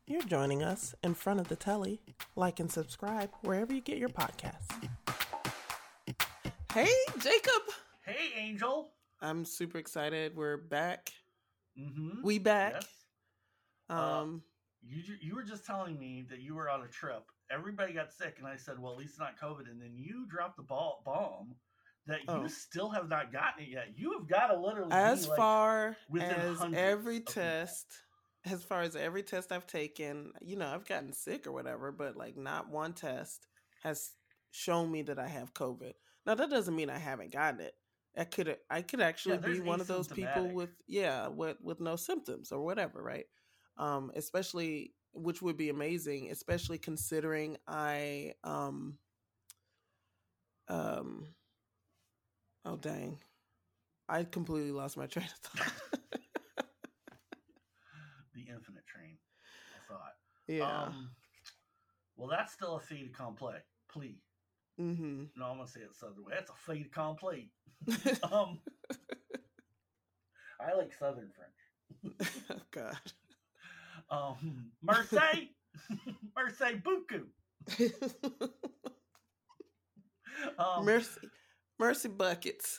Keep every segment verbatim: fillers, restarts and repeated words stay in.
You're joining us in front of the telly. Like and subscribe wherever you get your podcasts. Hey, Jacob. Hey, Angel. I'm super excited. We're back. Mm-hmm. We back. Yes. Um, uh, you you were just telling me that you were on a trip. Everybody got sick, and I said, "Well, at least not COVID." And then you dropped the ball, bomb that oh. you still have not gotten it yet. You have got to literally as be like far within as hundreds every of test. people. As far as every test I've taken, you know, I've gotten sick or whatever, but like not one test has shown me that I have COVID. Now that doesn't mean I haven't gotten it. I could I could actually Yeah, be one of those people asymptomatic. with yeah, with with no symptoms or whatever, right? Um, especially which would be amazing, especially considering I um um oh dang. I completely lost my train of thought. The infinite train of thought. Yeah. Um, well, that's still a fait accompli. Plea. Mm-hmm. No, I'm gonna say it southern way. That's a fait accompli. um, I like Southern French. Oh God. Um, Marseille, Marseille Buku. um, mercy, mercy buckets.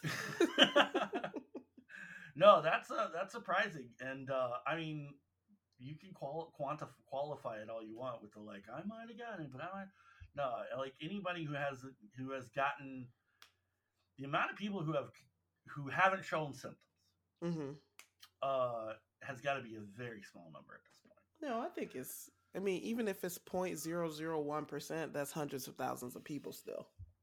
No, that's uh, that's surprising, and uh, I mean, you can quali- quantify qualify it all you want with the like, I might have gotten it, but I might. No, like anybody who has who has gotten the amount of people who have who haven't shown symptoms, mm-hmm. uh, has got to be a very small number at this point. No, I think it's. I mean, even if it's zero point zero zero one percent, that's hundreds of thousands of people still.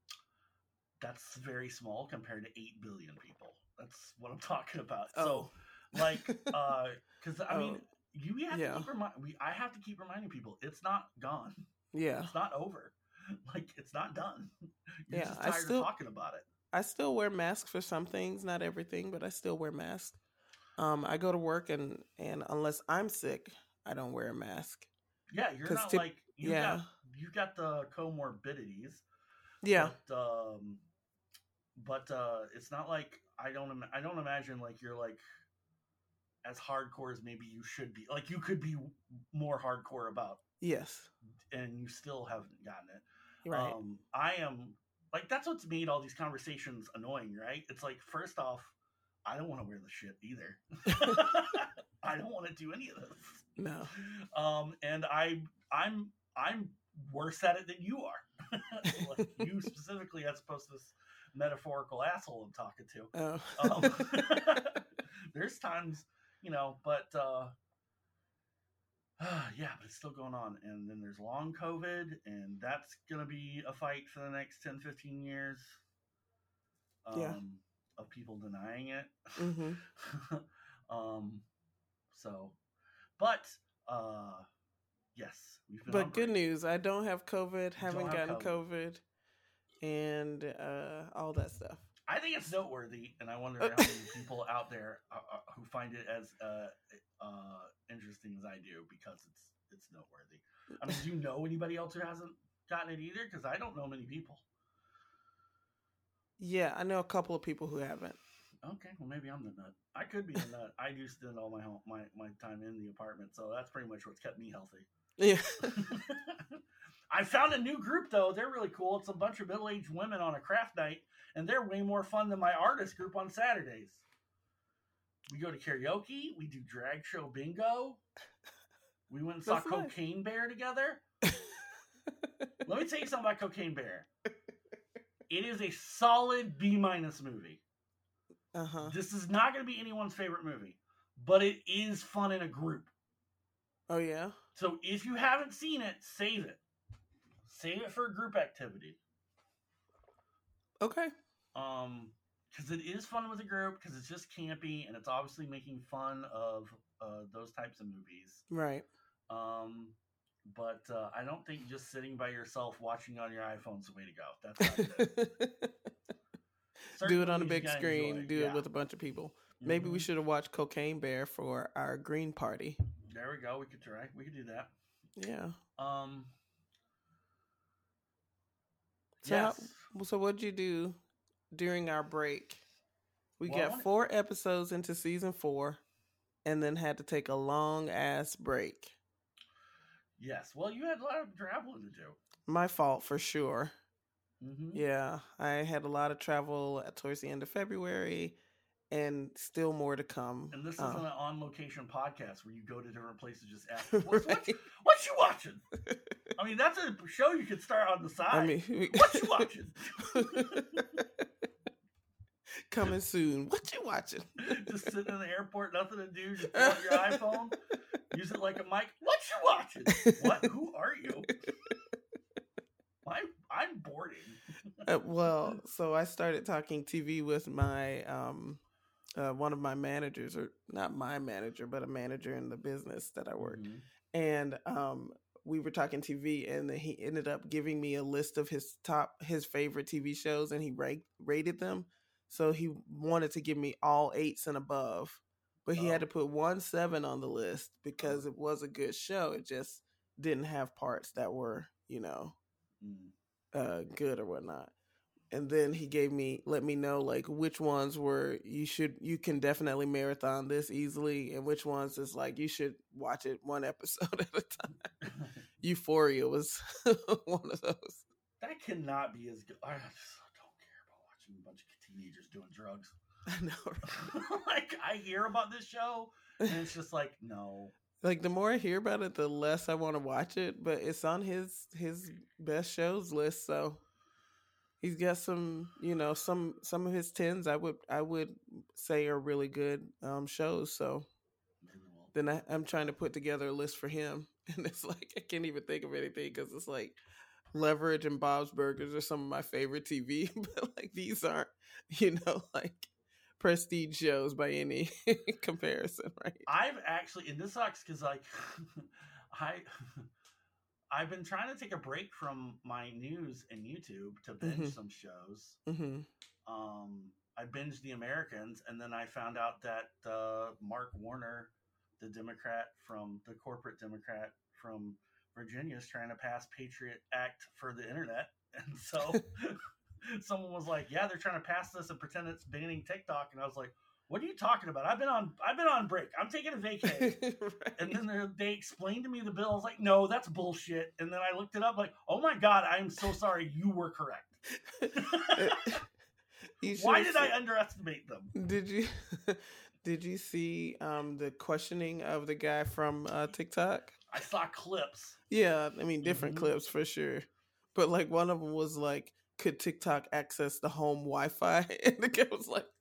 That's very small compared to eight billion people. That's what I'm talking about. Oh. So, like, uh, because I oh. mean, you have yeah. to keep remind. We I have to keep reminding people it's not gone. Yeah, it's not over. Like, it's not done. You're yeah, just tired I still, of talking about it. I still wear masks for some things, not everything, but I still wear masks. Um, I go to work and and unless I'm sick, I don't wear a mask. Yeah, you're not tip, like you yeah. got you got the comorbidities. Yeah. But, um, but uh, it's not like I don't I don't imagine like you're like as hardcore as maybe you should be. Like, you could be more hardcore about. Yes. And you still haven't gotten it. Right. Um, I am like, that's what's made all these conversations annoying, right? It's like, first off, I don't want to wear the shit either. I don't want to do any of this. No. Um, and I, I'm, I'm worse at it than you are. Like, you specifically, as opposed to this metaphorical asshole I'm talking to. Oh. Um, there's times, you know, but uh, yeah, but it's still going on. And then there's long COVID, and that's going to be a fight for the next ten, fifteen years. Um, yeah. Of people denying it. Mm-hmm. um, so, but, uh, yes. We've been but good news. I don't have COVID, haven't have gotten COVID. COVID, and uh, all that stuff. I think it's noteworthy, and I wonder how many people out there uh, who find it as uh, uh, interesting as I do, because it's it's noteworthy. I mean, do you know anybody else who hasn't gotten it either? Because I don't know many people. Yeah, I know a couple of people who haven't. Okay, well, maybe I'm the nut. I could be the nut. I do spend all my home, my my time in the apartment, so that's pretty much what's kept me healthy. Yeah. I found a new group, though. They're really cool. It's a bunch of middle-aged women on a craft night, and they're way more fun than my artist group on Saturdays. We go to karaoke. We do drag show bingo. We went and saw That's nice. Cocaine Bear together. Let me tell you something about Cocaine Bear. It is a solid B-minus movie. Uh-huh. This is not going to be anyone's favorite movie, but it is fun in a group. Oh, yeah? So if you haven't seen it, save it. Save it for a group activity. Okay. Um, because it is fun with a group, because it's just campy, and it's obviously making fun of uh, those types of movies. Right. Um, but uh, I don't think just sitting by yourself watching on your iPhone is the way to go. That's not good. Do it on a big screen. Enjoy. Do yeah. it with a bunch of people. Maybe mm-hmm. we should have watched Cocaine Bear for our green party. There we go. We could try. We could do that. Yeah. Um. So, yes. how, so what'd you do during our break? We well, got four episodes into season four, and then had to take a long ass break. Yes. Well, you had a lot of traveling to do. My fault for sure. Mm-hmm. Yeah, I had a lot of travel towards the end of February, and still more to come. And this isn't Uh, an on location podcast where you go to different places just asking, "What's what? right. What you watching?" I mean, that's a show you could start on the I side. mean, we- What you watching? coming soon. What you watching? Just sitting in the airport, nothing to do. Just pull out your iPhone, use it like a mic. What you watching? What? Who are you? I'm I'm boarding. Uh, well, so I started talking T V with my um uh, one of my managers, or not my manager, but a manager in the business that I worked, Mhm. and um we were talking T V, and then he ended up giving me a list of his top his favorite T V shows, and he ranked rated them. So he wanted to give me all eights and above, but he had Oh. to put one seven on the list because it was a good show. It just didn't have parts that were, you know, Mm. uh, good or whatnot. And then he gave me let me know like which ones were you should you can definitely marathon this easily, and which ones is like you should watch it one episode at a time. Euphoria was one of those. That cannot be as good. I just don't care about watching a bunch of teenagers doing drugs. I know, Like I hear about this show, and it's just like no. like the more I hear about it, the less I want to watch it. But it's on his his best shows list, so he's got some, you know, some some of his tens I would I would say are really good um, shows. So Maybe we'll. then I, I'm trying to put together a list for him, and it's like I can't even think of anything because it's like Leverage and Bob's Burgers are some of my favorite T V, but like these aren't, you know, like prestige shows by any comparison, right? I've actually, and this sucks because like I. I've been trying to take a break from my news and YouTube to binge Mm-hmm. some shows. Mm-hmm. Um, I binged The Americans, and then I found out that uh, Mark Warner, the Democrat from the corporate Democrat from Virginia, is trying to pass Patriot Act for the internet, and so someone was like, "Yeah, they're trying to pass this and pretend it's banning TikTok," and I was like, "What are you talking about? I've been on, I've been on break. I'm taking a vacay." Right. And then they explained to me the bill. I was like, "No, that's bullshit." And then I looked it up, like, "Oh my god, I am so sorry. You were correct." You Why should did I see- underestimate them? Did you did you see um the questioning of the guy from uh, TikTok? I saw clips. Yeah, I mean different Mhm. clips for sure, but like one of them was like, could TikTok access the home Wi-Fi? And the guy was like,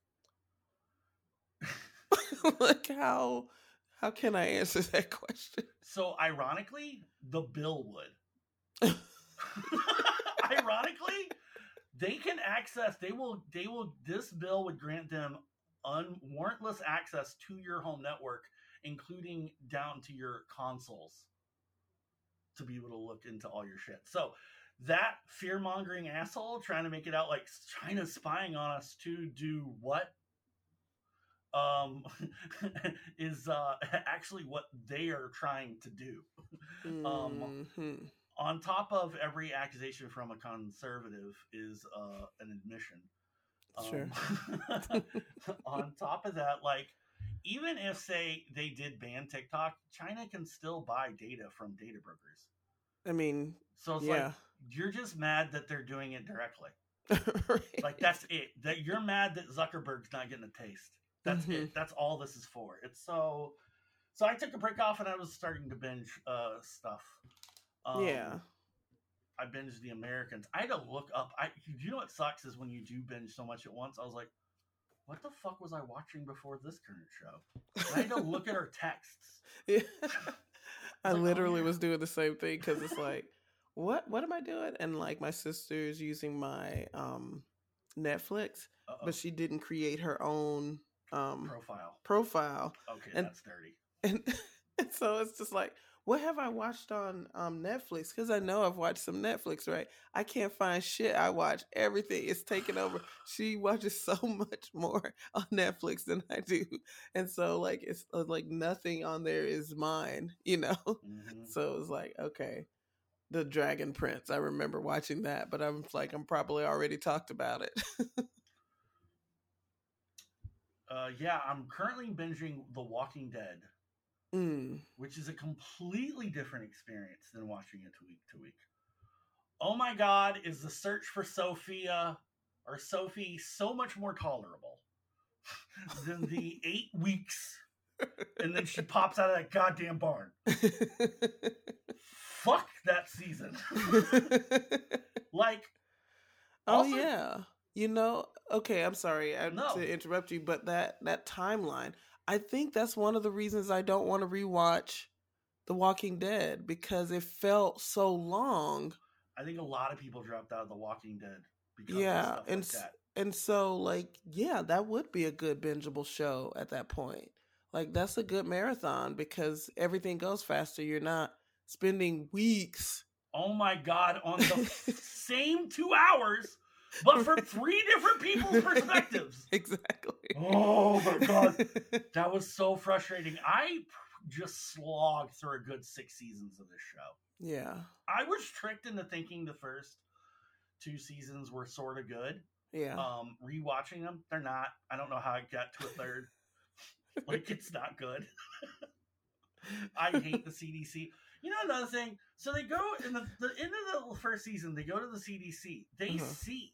like how how can I answer that question? So ironically, the bill would. Ironically, they can access. They will. They will. This bill would grant them unwarrantless access to your home network, including down to your consoles, to be able to look into all your shit. So that fear mongering asshole trying to make it out like China's spying on us to do what? Um, is uh, actually what they are trying to do. Um, Mhm. on top of every accusation from a conservative is uh, an admission. Sure. Um, on top of that, like, even if, say, they did ban TikTok, China can still buy data from data brokers. I mean, So it's yeah. like, you're just mad that they're doing it directly. Right. Like, that's it. That you're mad that Zuckerberg's not getting a taste. That's Mhm. it. That's all this is for. It's so. So I took a break off and I was starting to binge uh, stuff. Um, Yeah. I binged The Americans. I had to look up. I you know what sucks is when you do binge so much at once. I was like, what the fuck was I watching before this current show? And I had to look at our texts. Yeah. I like, oh, literally yeah. was doing the same thing because it's like, what what am I doing? And like my sister's using my um Netflix, Uh-oh. but she didn't create her own um Profile. profile. Okay, and- that's dirty. And, and so it's just like, what have I watched on um Netflix? Because I know I've watched some Netflix, right? I can't find shit. I watch everything. It's taken over. She watches so much more on Netflix than I do, and so like it's uh, like nothing on there is mine, you know. Mhm. So it's like, okay, the Dragon Prince. I remember watching that, but I'm like, I'm probably already talked about it. Uh, yeah, I'm currently binging The Walking Dead. Mm. which is a completely different experience than watching it week to week. Oh my God, is the search for Sophia or Sophie so much more tolerable than the eight weeks and then she pops out of that goddamn barn? Fuck that season. Like, oh also, yeah, you know. Okay, I'm sorry I, No. to interrupt you, but that that timeline, I think that's one of the reasons I don't want to rewatch The Walking Dead, because it felt so long. I think a lot of people dropped out of The Walking Dead because Yeah, of stuff and like s- that. and so like yeah, that would be a good bingeable show at that point. Like that's a good marathon because everything goes faster. You're not spending weeks. Oh my God, on the f- same two hours, but from three different people's perspectives. Exactly. Oh my God. That was so frustrating. I just slogged through a good six seasons of this show. Yeah. I was tricked into thinking the first two seasons were sort of good. Yeah. Um, rewatching them, they're not. I don't know how I got to a third. Like, it's not good. I hate the C D C. You know another thing? So they go in the, the end of the first season, they go to the C D C. They Uh-huh. see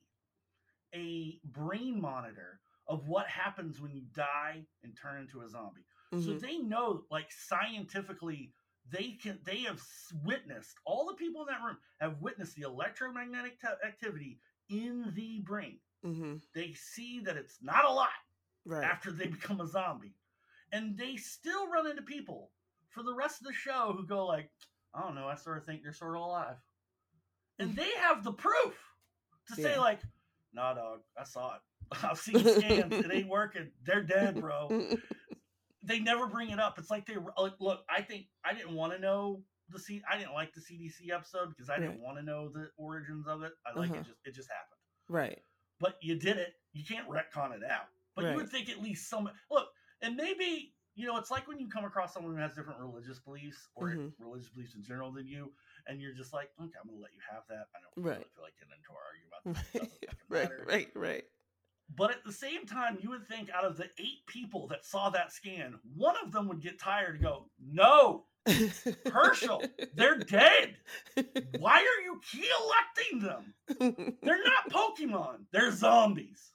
a brain monitor of what happens when you die and turn into a zombie. So Mhm. they know, like, scientifically, they can they have s- witnessed, all the people in that room have witnessed the electromagnetic te- activity in the brain. Mhm. They see that it's not a lot Right. after they become a zombie. And they still run into people for the rest of the show who go like, I don't know, I sort of think they're sort of alive. And they have the proof to say Yeah. like, nah, dog, I saw it. I've seen scans. It ain't working. They're dead, bro. They never bring it up. It's like they like, look. I think I didn't want to know the C. I didn't like the C D C episode because I didn't Right. want to know the origins of it. I like Uh-huh. it just it just happened. Right. But you did it. You can't retcon it out. But you would Right. think at least some look. And maybe you know it's like when you come across someone who has different religious beliefs or Mhm. religious beliefs in general than you, and you're just like, okay, I'm gonna let you have that. I don't Right. really feel like getting into an argument about this. It doesn't fucking Right. matter. Right. Right. But at the same time, you would think out of the eight people that saw that scan, one of them would get tired and go, no, Herschel, they're dead. Why are you key electing them? They're not Pokemon. They're zombies.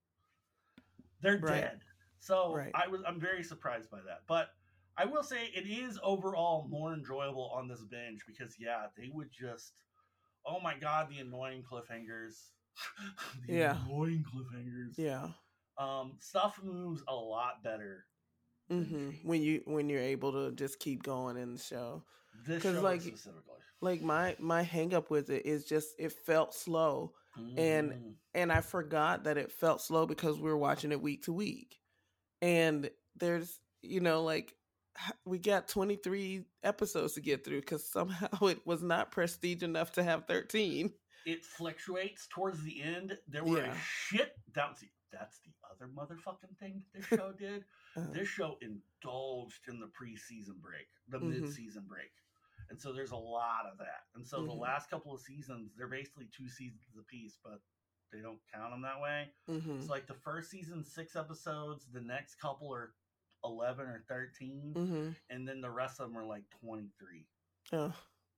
They're Right. dead. So Right. I was I'm very surprised by that. But I will say it is overall more enjoyable on this binge because yeah, they would just oh my God, the annoying cliffhangers. the Yeah. annoying cliffhangers. Yeah. Um, stuff moves a lot better. than Mhm. G. When you when you're able to just keep going in the show. This 'Cause, show like- specifically. Like my my hang up with it is just it felt slow. And Mhm. and I forgot that it felt slow because we were watching it week to week. And there's, you know, like h- we got twenty-three episodes to get through because somehow it was not prestige enough to have thirteen. It fluctuates towards the end. There were Yeah. a shit. That was the, that's the other motherfucking thing this show did. Uh, This show indulged in the preseason break, the Mhm. mid-season break. And so there's a lot of that. And so the Mhm. last couple of seasons, they're basically two seasons apiece, but they don't count them that way. mhm. It's like the first season, six episodes. The next couple are eleven or thirteen. Mhm. And then the rest of them are like twenty-three. Oh.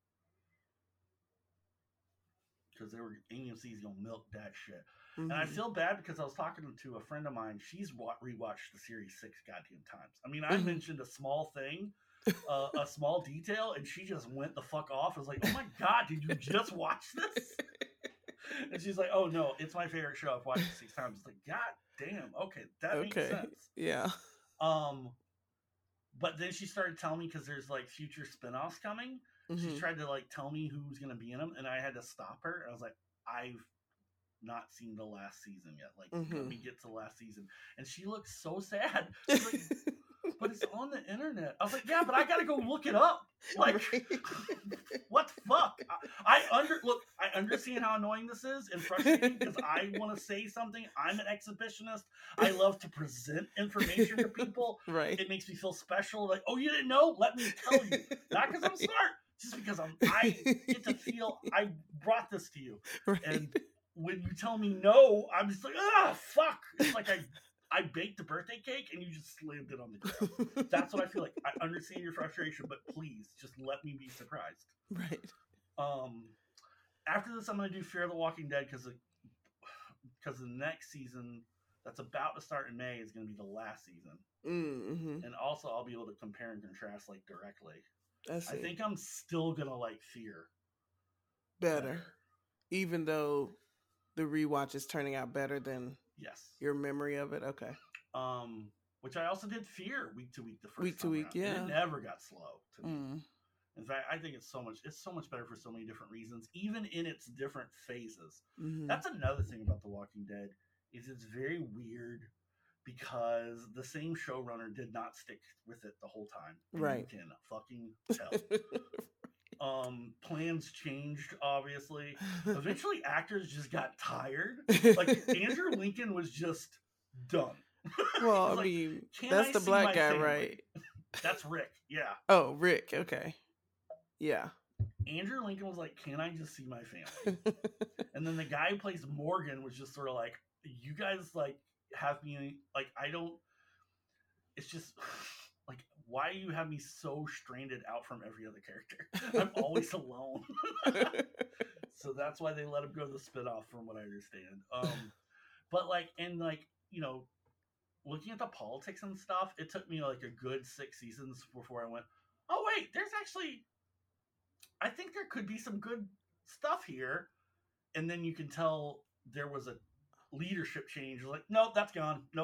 Because they were A M C's gonna milk that shit. And I Mhm. feel bad because I was talking to a friend of mine. She's wa- rewatched the series six goddamn times. I mean, I Mhm. mentioned a small thing, uh, a small detail, and she just went the fuck off. I was like, oh my God, did you just watch this? And she's like, oh no, it's my favorite show. I've watched it six times. It's like, God damn, okay, that Okay. makes sense. Yeah. Um, but then she started telling me because there's like future spin-offs coming. She Mhm. tried to like tell me who's gonna be in them, and I had to stop her. I was like, I've not seen the last season yet. Like, let Mhm. me get to the last season. And she looks so sad. She's like, but it's on the internet. I was like, yeah, but I gotta go look it up. Like, Right. what the fuck? I, I under look. I understand how annoying this is and frustrating because I want to say something. I'm an exhibitionist. I love to present information to people. Right. It makes me feel special. Like, oh, you didn't know? Let me tell you. Not because I'm smart, just because I'm. I get to feel I brought this to you, Right. and when you tell me no, I'm just like, ah, fuck. It's like I I baked a birthday cake and you just slammed it on the ground. That's what I feel like. I understand your frustration, but please just let me be surprised. Right. Um, after this, I'm going to do Fear the Walking Dead because because the next season that's about to start in May is going to be the last season. Mm-hmm. And also, I'll be able to compare and contrast like directly. I see. I think I'm still going to like Fear better. better. Even though the rewatch is turning out better than yes your memory of it. Okay. Um, which I also did Fear week to week the first week to time week, around. yeah. And it never got slow to me. Mm. In fact, I think it's so much it's so much better for so many different reasons, even in its different phases. Mm-hmm. That's another thing about The Walking Dead is it's very weird because the same showrunner did not stick with it the whole time. And right. You can fucking tell. um, plans changed, obviously. Eventually, actors just got tired. Like Andrew Lincoln was just done. Well, I like, mean, that's I the black guy, family? Right? That's Rick, yeah. Oh, Rick, okay. Yeah. Andrew Lincoln was like, can I just see my family? And then the guy who plays Morgan was just sort of like, you guys, like, have me, like, I don't, it's just, like, why do you have me so stranded out from every other character? I'm always alone. So that's why they let him go to the spinoff, from what I understand. Um, but, like, and, like, you know, looking at the politics and stuff, it took me, like, a good six seasons before I went, oh, wait, there's actually, I think there could be some good stuff here. And then you can tell there was a leadership change. Like, nope, that's gone. Nope.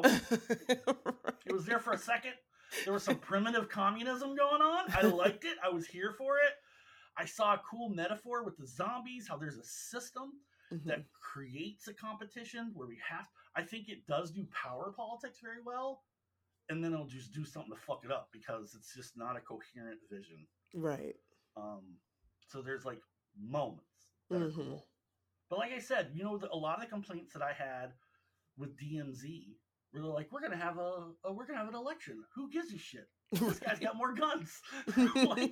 It was there for a second. There was some primitive communism going on. I liked it. I was here for it. I saw a cool metaphor with the zombies, how there's a system mm-hmm. that creates a competition where we have, I think it does do power politics very well. And then it'll just do something to fuck it up because it's just not a coherent vision. Right. Um, so there's like moments that mm-hmm. are cool. But like I said, you know, the, a lot of the complaints that I had with D M Z were like, we're gonna have a, a we're gonna have an election. Who gives a shit? This guy's got more guns. like,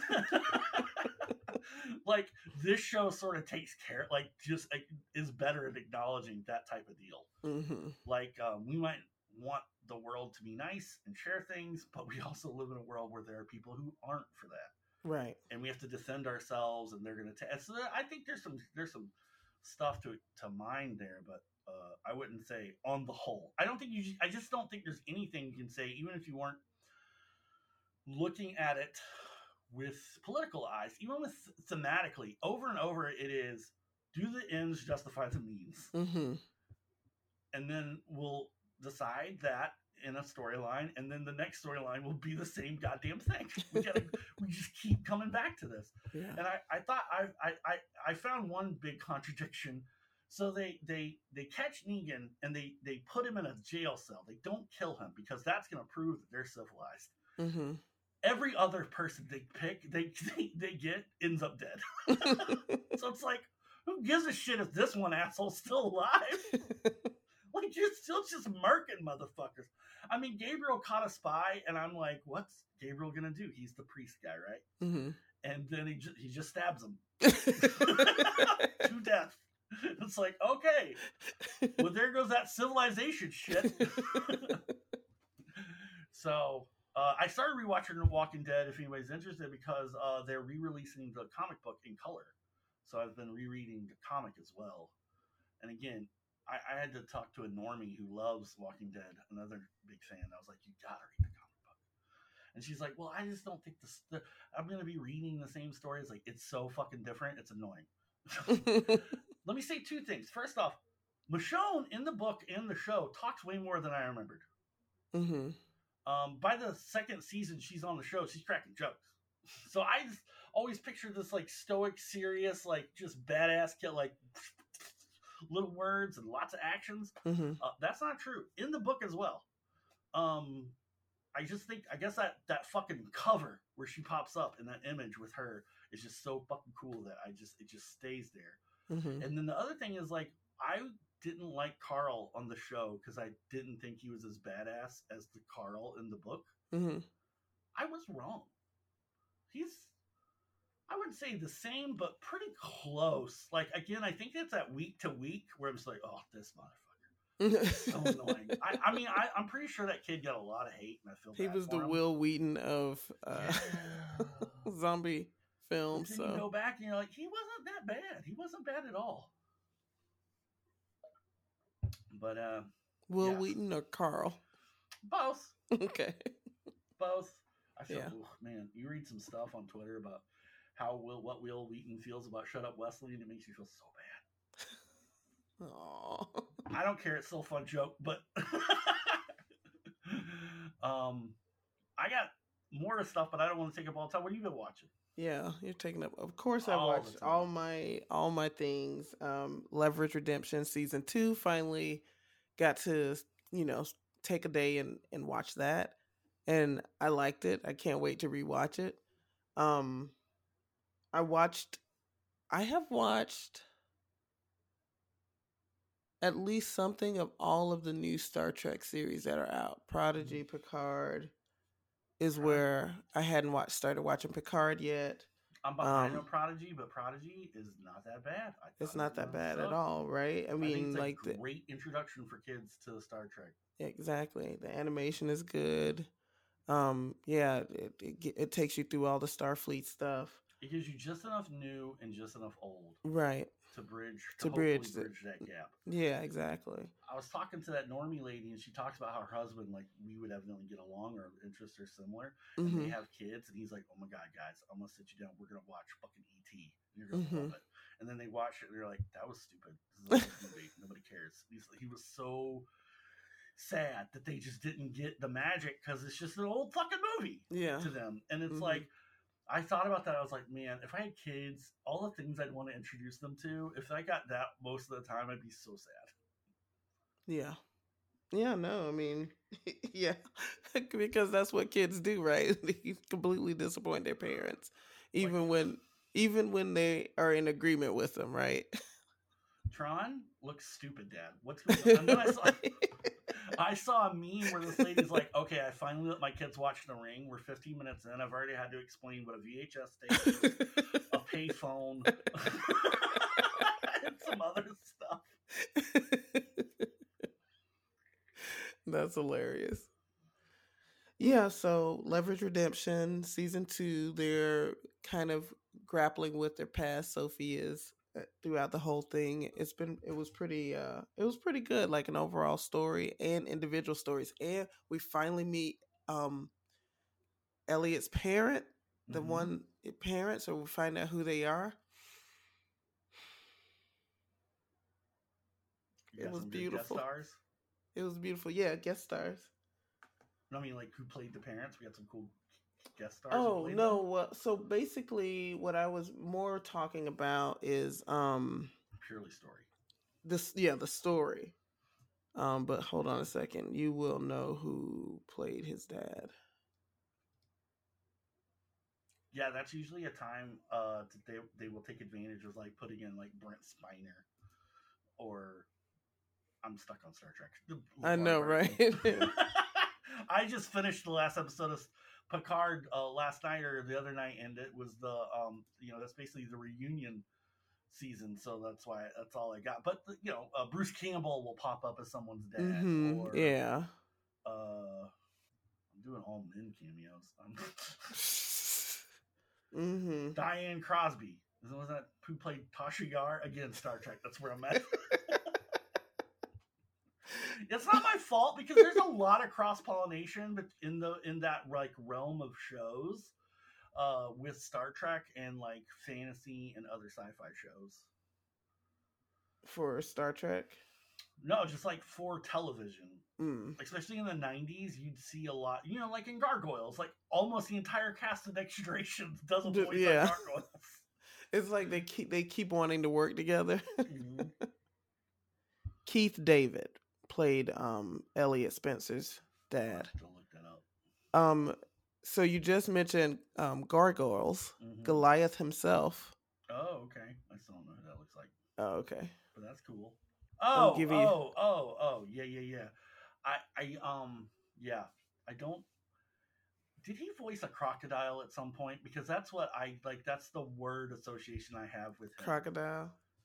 like this show sort of takes care, like just like, is better at acknowledging that type of deal. Mm-hmm. Like um, we might want the world to be nice and share things, but we also live in a world where there are people who aren't for that. Right. And we have to defend ourselves, and they're gonna take. So I think there's some there's some. stuff to to mine there, but uh, I wouldn't say on the whole. I don't think you. I just don't think there's anything you can say, even if you weren't looking at it with political eyes, even with thematically. Over and over, it is: do the ends justify the means? Mm-hmm. And then we'll decide that in a storyline, and then the next storyline will be the same goddamn thing. We gotta, we just keep coming back to this. Yeah. And I, I thought I, I, I, I found one big contradiction. So they, they, they catch Negan and they, they put him in a jail cell. They don't kill him because that's going to prove that they're civilized. Mm-hmm. Every other person they pick, they, they, they get ends up dead. So it's like, who gives a shit if this one asshole's still alive? Like, you're still just murking motherfuckers. I mean, Gabriel caught a spy, and I'm like, what's Gabriel gonna do? He's the priest guy, right? Mm-hmm. And then he just, he just stabs him to death. It's like, okay, well, there goes that civilization shit. So uh, I started rewatching The Walking Dead, if anybody's interested, because uh, they're re-releasing the comic book in color. So I've been rereading the comic as well. And again, I, I had to talk to a normie who loves Walking Dead, another big fan. I was like, you gotta read the comic book. And she's like, well, I just don't think this, the, I'm going to be reading the same stories. Like, it's so fucking different. It's annoying. Let me say two things. First off, Michonne in the book and the show talks way more than I remembered. Mm-hmm. Um, by the second season she's on the show, she's cracking jokes. So I just always picture this like stoic, serious, like just badass kid, like little words and lots of actions. Mm-hmm. Uh, that's not true in the book as well. Um, I just think, I guess that, that fucking cover where she pops up in that image with her is just so fucking cool that I just, it just stays there. Mm-hmm. And then the other thing is like, I didn't like Carl on the show because I didn't think he was as badass as the Carl in the book. Mm-hmm. I was wrong. He's, I wouldn't say the same, but pretty close. Like, again, I think it's that week to week where I'm just like, oh, this motherfucker. So annoying. I, I mean, I, I'm pretty sure that kid got a lot of hate, and I feel He bad was the for him. Will Wheaton of uh, Yeah. zombie But films. then So you go back and you're like, he wasn't that bad. He wasn't bad at all. But uh, Will yes, Wheaton or Carl? both, Okay. both. I feel, Yeah. ugh, man, you read some stuff on Twitter about how Will, what Will Wheaton feels about Shut Up Wesley, and it makes you feel so bad. Aww. I don't care. It's still a fun joke, but um, I got more stuff, but I don't want to take up all the time. What have you been watching? Yeah, you're taking up. Of course, I All watched the time. all my all my things. Um, Leverage Redemption season two finally got to you know take a day and and watch that, and I liked it. I can't wait to rewatch it. Um, I watched. I have watched at least something of all of the new Star Trek series that are out. Prodigy, Picard is Prod- where I hadn't watched started watching Picard yet. I'm behind Um, on Prodigy, but Prodigy is not that bad. I it's thought not it that was, bad uh, at all, right? I I think mean, it's a like the great introduction for kids to Star Trek. exactly the animation is good. Um, yeah, it, it ge- it takes you through all the Starfleet stuff, It gives you just enough new and just enough old right? to bridge to, To hopefully bridge the- bridge that gap. Yeah, exactly. I was talking to that normie lady, and she talks about how her husband, like, we would evidently get along, or interests are similar, and hmm they have kids, and he's like, "Oh my god, guys, I'm gonna sit you down. We're gonna watch fucking E T. You're gonna Mhm. love it." And then they watch it, and they're like, "That was stupid. This is a movie. Nobody cares." He's, he was so sad that they just didn't get the magic because it's just an old fucking movie Yeah. to them, and it's Mhm. like. I thought about that. I was like, man, if I had kids, all the things I'd want to introduce them to, if I got that most of the time, I'd be so sad. Yeah. Yeah, no, I mean, yeah, because that's what kids do, right? They completely disappoint their parents, even Like, when even when they are in agreement with them, right? Tron looks stupid, Dad. What's going on? And then I saw, I saw a meme where this lady's like, okay, I finally let my kids watch The Ring. We're fifteen minutes in. I've already had to explain what a V H S tape is, a payphone, and some other stuff. That's hilarious. Yeah, so Leverage Redemption season two, they're kind of grappling with their past. Sophie is uh, throughout the whole thing. It's been it was pretty uh it was pretty good, like an overall story and individual stories. And we finally meet um Elliot's parent, the Mhm. one parent, so we find out who they are. You It got was some good guest beautiful. stars. It was beautiful. Yeah, guest stars. I mean, like, who played the parents? We got some cool guest stars. Oh no! Well, so basically, what I was more talking about is um Purely story. this. Yeah, the story. Um, but hold on a second. You will know who played his dad. Yeah, that's usually a time uh that they they will take advantage of, like, putting in like Brent Spiner, or I'm stuck on Star Trek. I know, right? I just finished the last episode of Picard uh, last night or the other night, and it was the um you know that's basically the reunion season, so that's why that's all I got. But you know, uh, Bruce Campbell will pop up as someone's dad, Mm-hmm. or Yeah. uh, I'm doing all men cameos. Mm-hmm. Diane Crosby. Was that who played Tasha Yar? Again, Star Trek. That's where I'm at. It's not my fault because there's a lot of cross pollination in the in that like realm of shows uh, with Star Trek and like fantasy and other sci-fi shows. For Star Trek? No, just like for television. Mm. Especially in the nineties, you'd see a lot, you know, like in Gargoyles, like almost the entire cast of Next Generation does a voice Yeah. on Gargoyles. It's like they keep they keep wanting to work together. Mm-hmm. Keith David played um Elliot Spencer's dad. Don't look that up. Um, so you just mentioned um Gargoyles, Mm-hmm. Goliath himself. Oh, okay. I still don't know who that looks like. Oh, okay. But that's cool. Oh, you... oh, oh, oh, yeah, yeah, yeah. I, I, um, yeah. I don't. Did he voice a crocodile at some point? Because that's what I like. That's the word association I have with him. Crocodile.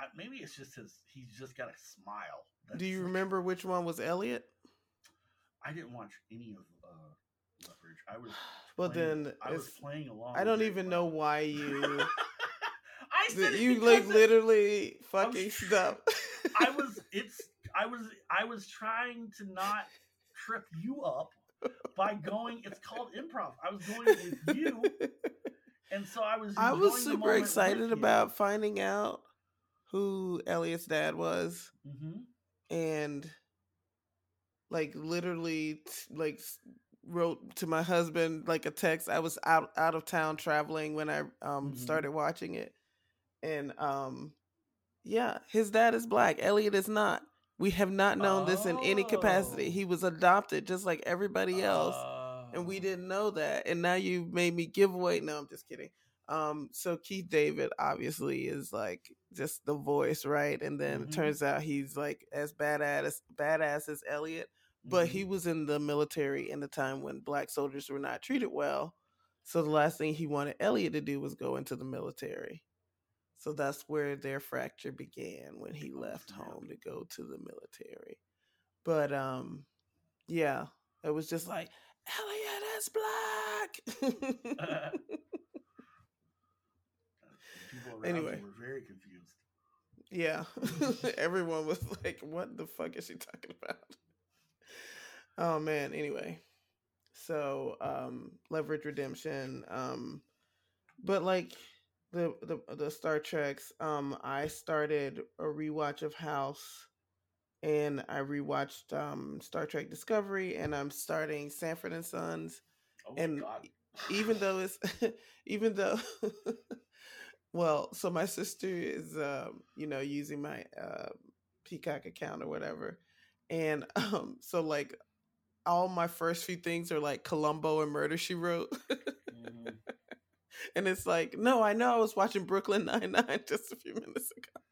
I, maybe it's just his. He's just got a smile. That's Do you like, remember which one was Elliot? I didn't watch any of uh, Leverage. I was. Well, playing, then I was playing along. I don't very even well. know why you. I said you it like it, literally fucking was, stuff. I was. It's. I was. I was trying to not trip you up by going. It's called improv. I was going with you, and so I was. I was enjoying the super moment excited with you. about finding out who Elliot's dad was, Mm-hmm. and like literally t- like s- wrote to my husband like a text. I was out out of town traveling when I um Mhm. started watching it, and um yeah, his dad is black. Elliot is not. We have not known this in any capacity. Oh. He was adopted just like everybody else, and we Oh. didn't know that. And now you made me give away. No, I'm just kidding. Um, so Keith David obviously is like just the voice, right? And then it Mhm. turns out he's like as badass badass as Elliot, but Mhm. he was in the military in the time when black soldiers were not treated well. So the last thing he wanted Elliot to do was go into the military. So that's where their fracture began when he Oh, left snap. home to go to the military. But um, yeah, it was just like Elliot is black. People around Anyway. you were very confused. Yeah, everyone was like, "What the fuck is she talking about?" Oh man. Anyway, so um, Leverage Redemption. Um, but like the the the Star Treks. Um, I started a rewatch of House. And I rewatched um, Star Trek Discovery, and I'm starting Sanford and Sons. Oh my And god! even though it's, even though, well, so my sister is, um, you know, using my uh, Peacock account or whatever, and um, so like all my first few things are like Columbo and Murder She Wrote, mm-hmm. and it's like, no, I know I was watching Brooklyn Nine Nine just a few minutes ago.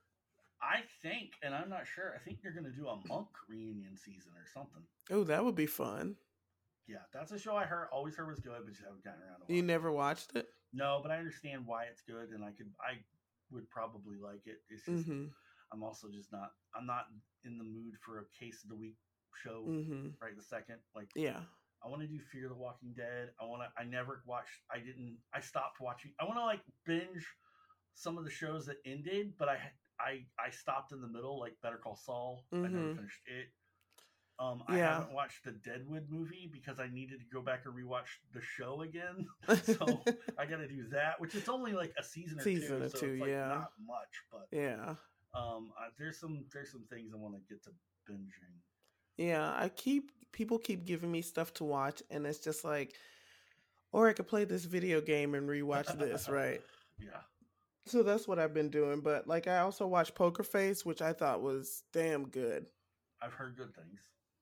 I think, and I'm not sure. I think they're going to do a Monk reunion season or something. Oh, that would be fun. Yeah, that's a show I heard always heard was good, but just haven't gotten around to watching. You never watched it? No, but I understand why it's good, and I could, I would probably like it. It's just, Mm-hmm. I'm also just not, I'm not in the mood for a case of the week show Mm-hmm. right the second. Like, Yeah. I want to do Fear the Walking Dead. I want to. I never watched. I didn't. I stopped watching. I want to like binge some of the shows that ended, but I I I stopped in the middle, like Better Call Saul. Mm-hmm. I never finished it. Um, I Yeah. haven't watched the Deadwood movie because I needed to go back and rewatch the show again. So I got to do that, which it's only like a season or Season two, or so two, it's like yeah. not much. But Yeah. um, I, there's some there's some things I want to get to binging. Yeah, I keep people keep giving me stuff to watch, and it's just like, or I could play this video game and rewatch this, right? Yeah. So that's what I've been doing. But like, I also watched Poker Face, which I thought was damn good. I've heard good things.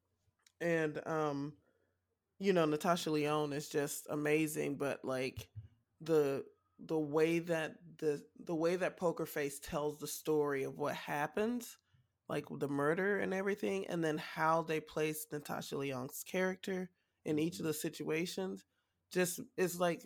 And um, you know, Natasha Lyonne is just amazing. But like the the way that the the way that Poker Face tells the story of what happens, like the murder and everything, and then how they place Natasha Lyonne's character in each of the situations, just it's like,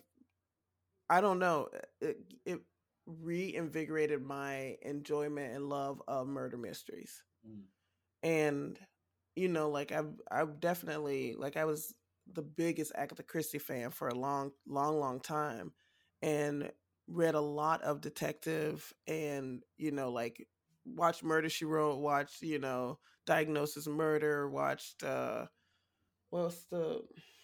I don't know, it, it reinvigorated my enjoyment and love of murder mysteries. Mm. And you know, like I've I've definitely, like, I was the biggest Agatha Christie fan for a long, long, long time, and read a lot of detective, and you know, like watched Murder She Wrote, watched, you know, Diagnosis Murder, watched uh what's the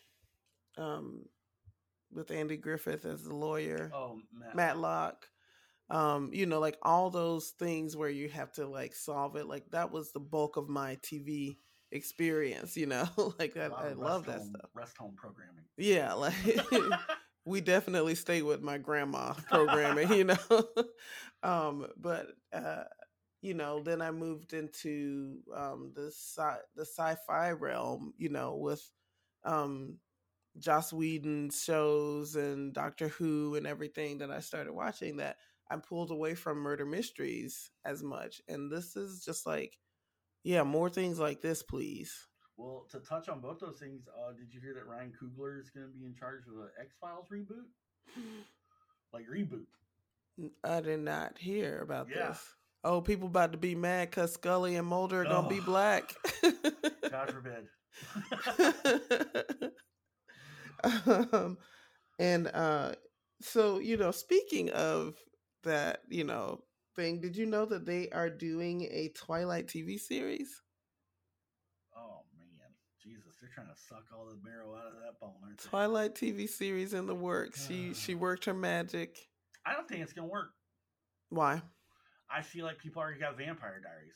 um with Andy Griffith as the lawyer, Oh, Matt. Matlock. Um, you know, like all those things where you have to like solve it. Like that was the bulk of my T V experience, you know. Like I, I love that home, stuff. Rest home programming. Yeah, like we definitely stay with my grandma programming, you know. um, but uh, you know, then I moved into um the sci the sci-fi realm, you know, with um Joss Whedon's shows and Doctor Who and everything that I started watching, that I'm pulled away from murder mysteries as much. And this is just like, yeah, more things like this, please. Well, to touch on both those things, uh, did you hear that Ryan Coogler is going to be in charge of the X-Files reboot? Like reboot. I did not hear about yeah. this. Oh, people about to be mad because Scully and Mulder are gonna Oh, be black. God forbid. um, and uh, so you know, speaking of that, you know, thing, did you know that they are doing a Twilight T V series? Oh man, Jesus, they're trying to suck all the marrow out of that bone, aren't they? Twilight T V series in the works. She she worked her magic. I don't think it's gonna work. Why? I feel like people already got Vampire Diaries,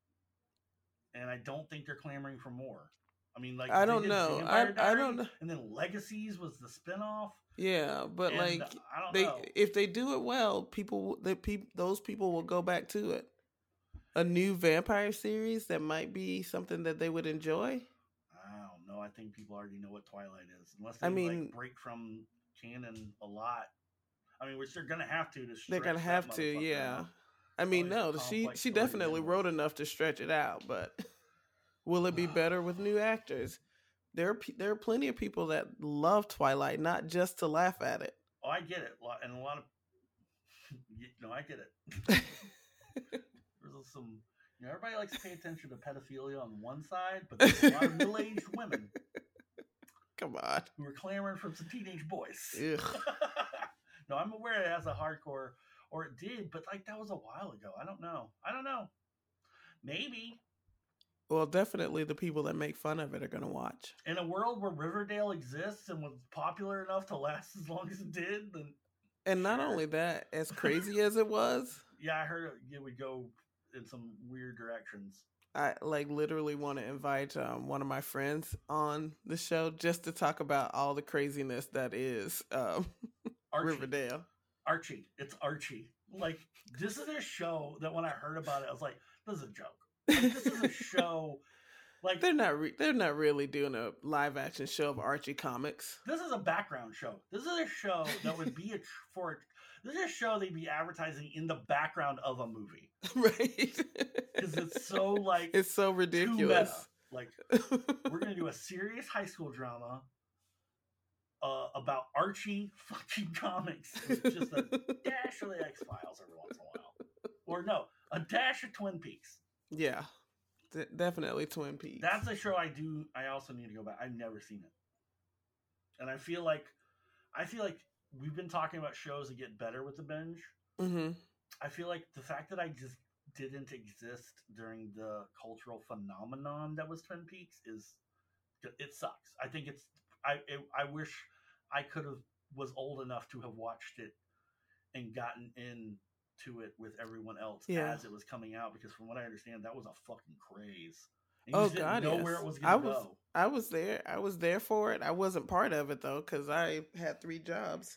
and I don't think they're clamoring for more. I mean, like I they don't did know. Vampire I I Diaries, don't know. and then Legacies was the spinoff. Yeah, but And like I don't they, know. if they do it well, people, the people, those people will go back to it. A new vampire series that might be something that they would enjoy. I don't know. I think people already know what Twilight is, unless they I mean, like break from canon a lot. I mean, which they're gonna have to to they're stretch gonna that have to, motherfucker yeah. enough. I All mean, these no, she complex she story definitely animals. wrote enough to stretch it out, but will it be better with new actors? There are pe- there are plenty of people that love Twilight, not just to laugh at it. Oh, I get it, Lo- and a lot of you know, I get it. There's some, you know, everybody likes to pay attention to pedophilia on one side, but there's a lot of middle-aged women Come on. who are clamoring for some teenage boys. Ugh. No, I'm aware it has a hardcore, or it did, but like that was a while ago. I don't know. I don't know. Maybe Well, definitely the people that make fun of it are gonna watch. in a world where Riverdale exists and was popular enough to last as long as it did, then And not sure. only that, as crazy as it was, Yeah, I heard it would go in some weird directions. I like literally want to invite um, one of my friends on the show just to talk about all the craziness that is um, Riverdale. Archie, it's Archie. Like this is a show that when I heard about it, I was like, "This is a joke. Like, this is a show." Like they're not re- they're not really doing a live action show of Archie comics. This is a background show. This is a show that would be a tr- for. This is a show they'd be advertising in the background of a movie, right? Because it's so like it's so ridiculous. Like we're gonna do a serious high school drama uh, about Archie fucking comics. It's just a dash of the X Files every once in a while, or no, a dash of Twin Peaks. Yeah, d- definitely Twin Peaks. That's a show I do. I also need to go back. I've never seen it, and I feel like I feel like we've been talking about shows that get better with the binge. Mm-hmm. I feel like the fact that I just didn't exist during the cultural phenomenon that was Twin Peaks is it sucks. I think it's I it, I wish I could have was old enough to have watched it and gotten into it with everyone else Yeah. as it was coming out, because from what I understand, that was a fucking craze. And Oh you didn't God, know yes. where it was I going to was go. I was there. I was there for it. I wasn't part of it though because I had three jobs.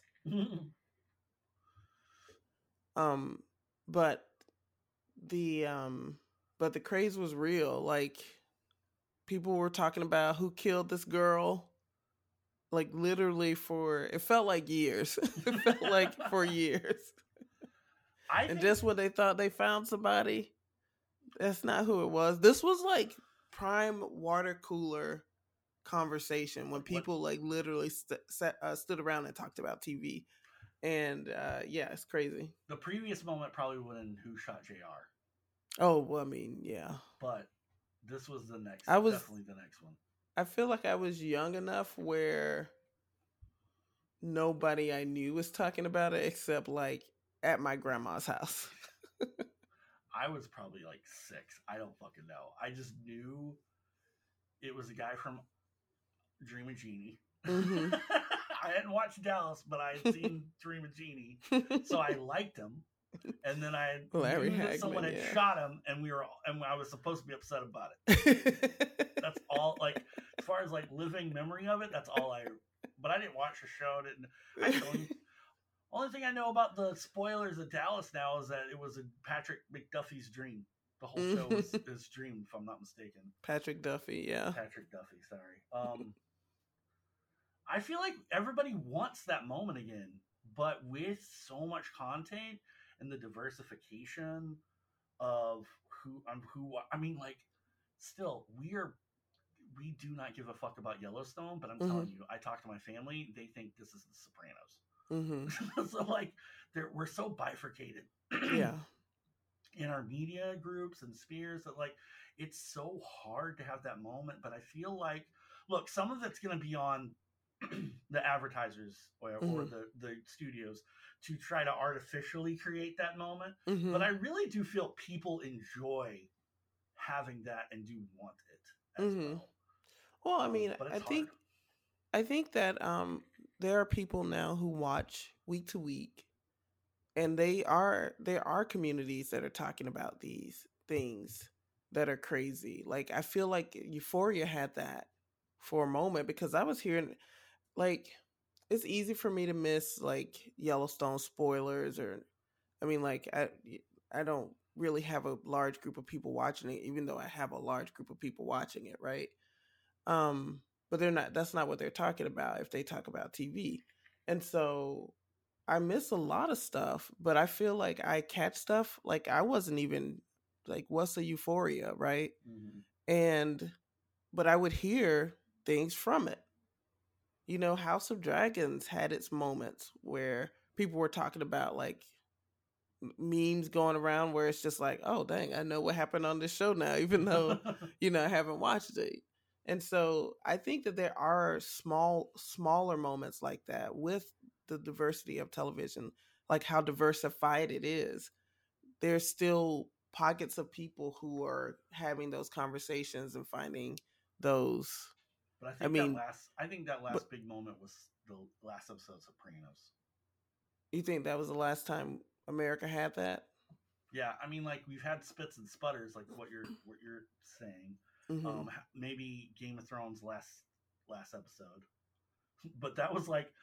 um, but the um, but the craze was real. Like people were talking about who killed this girl. Like literally for it felt like years. It felt like for years. I And think, just when they thought they found somebody, that's not who it was. This was like prime water cooler conversation when people like literally st- sat, uh, stood around and talked about T V. And uh, yeah, it's crazy. the previous moment probably would have been Who Shot J R. Oh, well, I mean, yeah. But this was the next. I was definitely the next one. I feel like I was young enough where nobody I knew was talking about it except like at my grandma's house. I was probably like six. I don't fucking know. I just knew it was a guy from Dream of Jeannie. Mm-hmm. I hadn't watched Dallas, but I had seen Dream of Jeannie, so I liked him. And then I Larry knew that Hagman, someone had yeah. shot him, and we were, and I was supposed to be upset about it. That's all. Like as far as like living memory of it, that's all I. But I didn't watch the show. Didn't. I don't. Only thing I know about the spoilers of Dallas now is that it was a Patrick McDuffie's dream. The whole show was his dream, if I'm not mistaken. Patrick Duffy, yeah. Patrick Duffy, sorry. Um, I feel like everybody wants that moment again, but with so much content and the diversification of who I'm who I mean, like, still we are we do not give a fuck about Yellowstone, but I'm mm-hmm. telling you, I talk to my family, they think this is The Sopranos. Mm-hmm. So like, we're so bifurcated. Yeah. in our media groups and spheres that like it's so hard to have that moment. But I feel like, look, some of it's going to be on the advertisers or, or Mm-hmm. the the studios to try to artificially create that moment. Mm-hmm. But I really do feel people enjoy having that and do want it as Mm-hmm. well. Well, I Um, mean, but I it's hard. think I think that um there are people now who watch week to week, and they are there are communities that are talking about these things that are crazy. Like I feel like Euphoria had that for a moment because I was hearing like it's easy for me to miss like Yellowstone spoilers or I mean like I I don't really have a large group of people watching it even though I have a large group of people watching it, right? Um but they're not that's not what they're talking about if they talk about T V. And so I miss a lot of stuff, but I feel like I catch stuff like I wasn't even like what's a Euphoria, right? Mm-hmm. And but I would hear things from it. You know, House of Dragons had its moments where people were talking about like memes going around where it's just like, oh dang, I know what happened on this show now, even though, you know, I haven't watched it. And so I think that there are small smaller moments like that with the diversity of television, like how diversified it is. There's still pockets of people who are having those conversations and finding those But I I think that mean, last I think that but last big moment was the last episode of Sopranos. you think that was the last time America had that? Yeah, I mean, like we've had spits and sputters, like what you're what you're saying. Hmm. Um, maybe Game of Thrones last last episode, but that was like,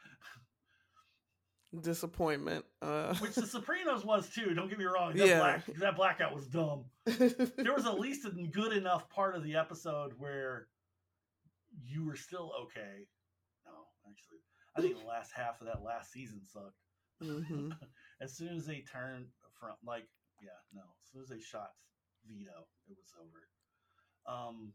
Disappointment. Uh, which the Sopranos was too. Don't get me wrong, that yeah. black that blackout was dumb. There was at least a good enough part of the episode where you were still okay. No, actually, I think the last half of that last season sucked. Hmm. As soon as they turned from, like, yeah, no, as soon as they shot Vito, it was over. Um,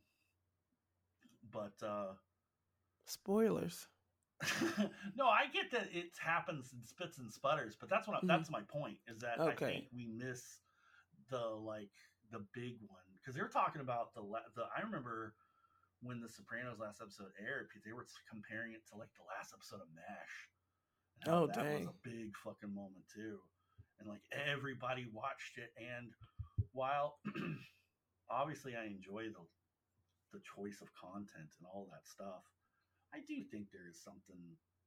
but uh, Spoilers. no, I get that it happens in spits and sputters, but that's what I, Hmm. that's my point. Is that I think Okay. we miss the like the big one because they were talking about the the. I remember when the Sopranos last episode aired, they were comparing it to like the last episode of MASH, and how Oh that was dang. a big fucking moment too, and like everybody watched it. And while obviously I enjoy the the choice of content and all that stuff, I do think there is something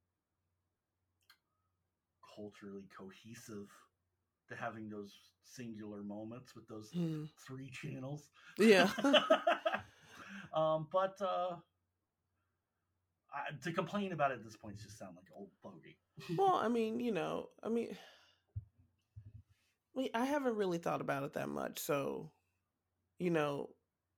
culturally cohesive to having those singular moments with those Hmm. three channels. Yeah. um, but uh, I, to complain about it at this point just sound like old bogey. Well, I mean, you know, I mean, we I haven't really thought about it that much, so you know,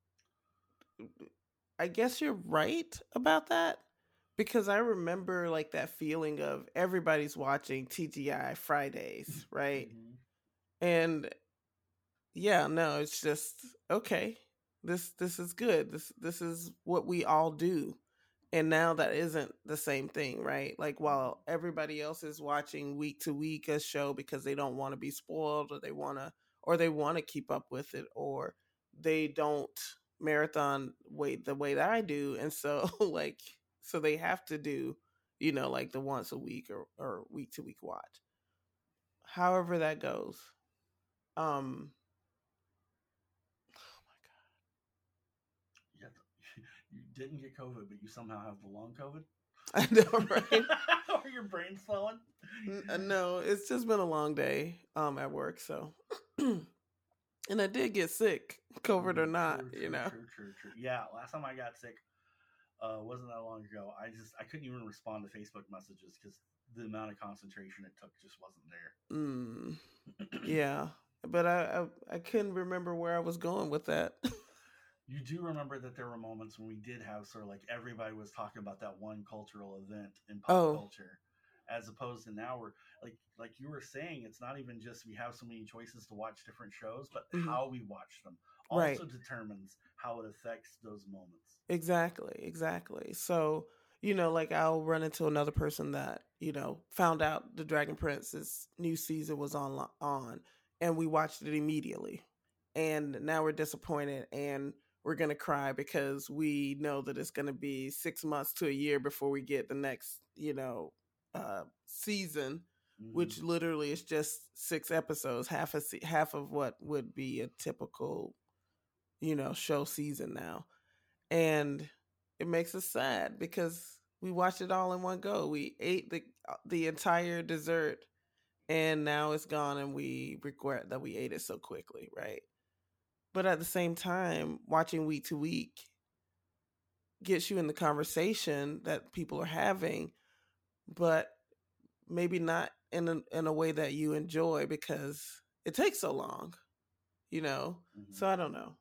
I guess you're right about that because I remember like that feeling of everybody's watching T G I Fridays, right? Mm-hmm. And yeah, no, it's just okay. This this is good. This this is what we all do. And now that isn't the same thing, right? Like while everybody else is watching week to week a show because they don't want to be spoiled or they want to or they want to keep up with it or they don't marathon wait the way that I do and so like so they have to do, you know, like the once a week or, or week to week watch. However that goes. Um You, to, you didn't get COVID, but you somehow have the long COVID. I know, right? Or your brain's flowing. N- no, it's just been a long day um at work, so and I did get sick, COVID or Mm, not, true, you true, know. true, true, true. Yeah, last time I got sick uh, wasn't that long ago. I just I couldn't even respond to Facebook messages because the amount of concentration it took just wasn't Mm, there. yeah, but I, I I couldn't remember where I was going with that. You do remember that there were moments when we did have sort of like everybody was talking about that one cultural event in pop Oh, culture, as opposed to now we're like like you were saying, it's not even just we have so many choices to watch different shows, but mhm, how we watch them right. also determines how it affects those moments. Exactly, exactly. So, you know, like I'll run into another person that, you know, found out the Dragon Prince's new season was on on and we watched it immediately. And now we're disappointed and we're going to cry because we know that it's going to be six months to a year before we get the next, you know, uh, season, Mm-hmm. which literally is just six episodes, half a se- half of what would be a typical, you know, show season now. And it makes us sad because we watched it all in one go. We ate the the entire dessert and now it's gone and we regret that we ate it so quickly, right? But at the same time, watching week to week gets you in the conversation that people are having, but maybe not in a, in a way that you enjoy because it takes so long, you know? Mm-hmm. So I don't know.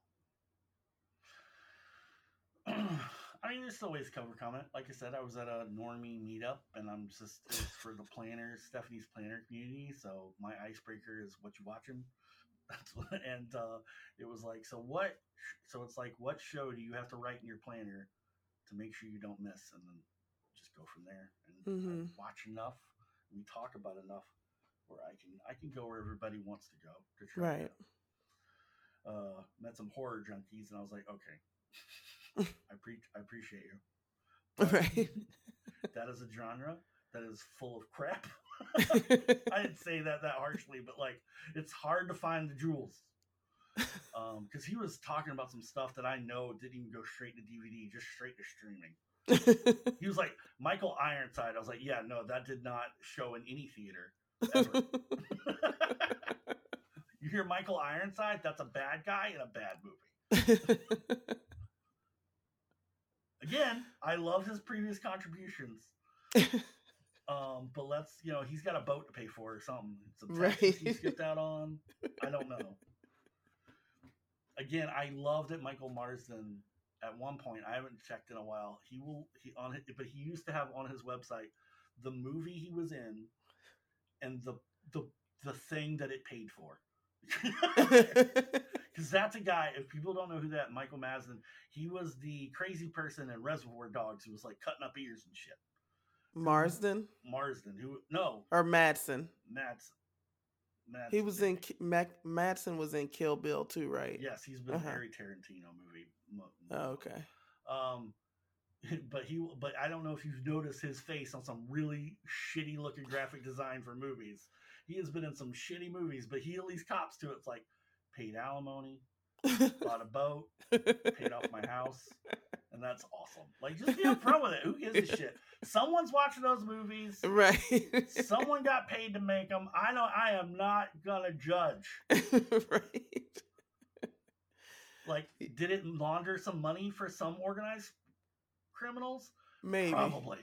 I mean, there's still ways to cover comment. Like I said, I was at a normie meetup, and I'm just it's for the planners, Stephanie's planner community. So my icebreaker is what you watching. That's what, and uh, it was like, so what? So it's like, what show do you have to write in your planner to make sure you don't miss, and then just go from there. And Mm-hmm. I watch enough, we talk about enough, where I can I can go where everybody wants to go. To try Right. To, uh, met some horror junkies, and I was like, okay. I pre- I appreciate you. But right. That is a genre that is full of crap. I didn't say that that harshly, but like it's hard to find the jewels. Um, because he was talking about some stuff that I know didn't even go straight to D V D, just straight to streaming. He was like Michael Ironside. I was like, yeah, no, that did not show in any theater ever. You hear Michael Ironside? That's a bad guy in a bad movie. Again, I love his previous contributions. Um, but let's, you know, he's got a boat to pay for or something. Some taxes right. he skipped out on. I don't know. Again, I love that Michael Marsden, at one point, I haven't checked in a while, he will, he on it, but he used to have on his website the movie he was in and the, the, the thing that it paid for. Because that's a guy, if people don't know who that Michael Marsden, he was the crazy person in Reservoir Dogs who was like cutting up ears and shit. Marsden? Who, Marsden, who, no. Or Madsen. Madsen. Madsen. He was in, Mac, Madsen was in Kill Bill too, right? Yes, he's been uh-huh. very Tarantino movie. Oh, okay. Um, but he, but I don't know if you've noticed his face on some really shitty looking graphic design for movies. He has been in some shitty movies, but he at least cops to it. It's like paid alimony, bought a boat, paid off my house, and that's awesome. Like, just be upfront with it. Who gives a shit? Someone's watching those movies, right? Someone got paid to make them. I know. I am not gonna judge. right? Like, did it launder some money for some organized criminals? Maybe. Probably.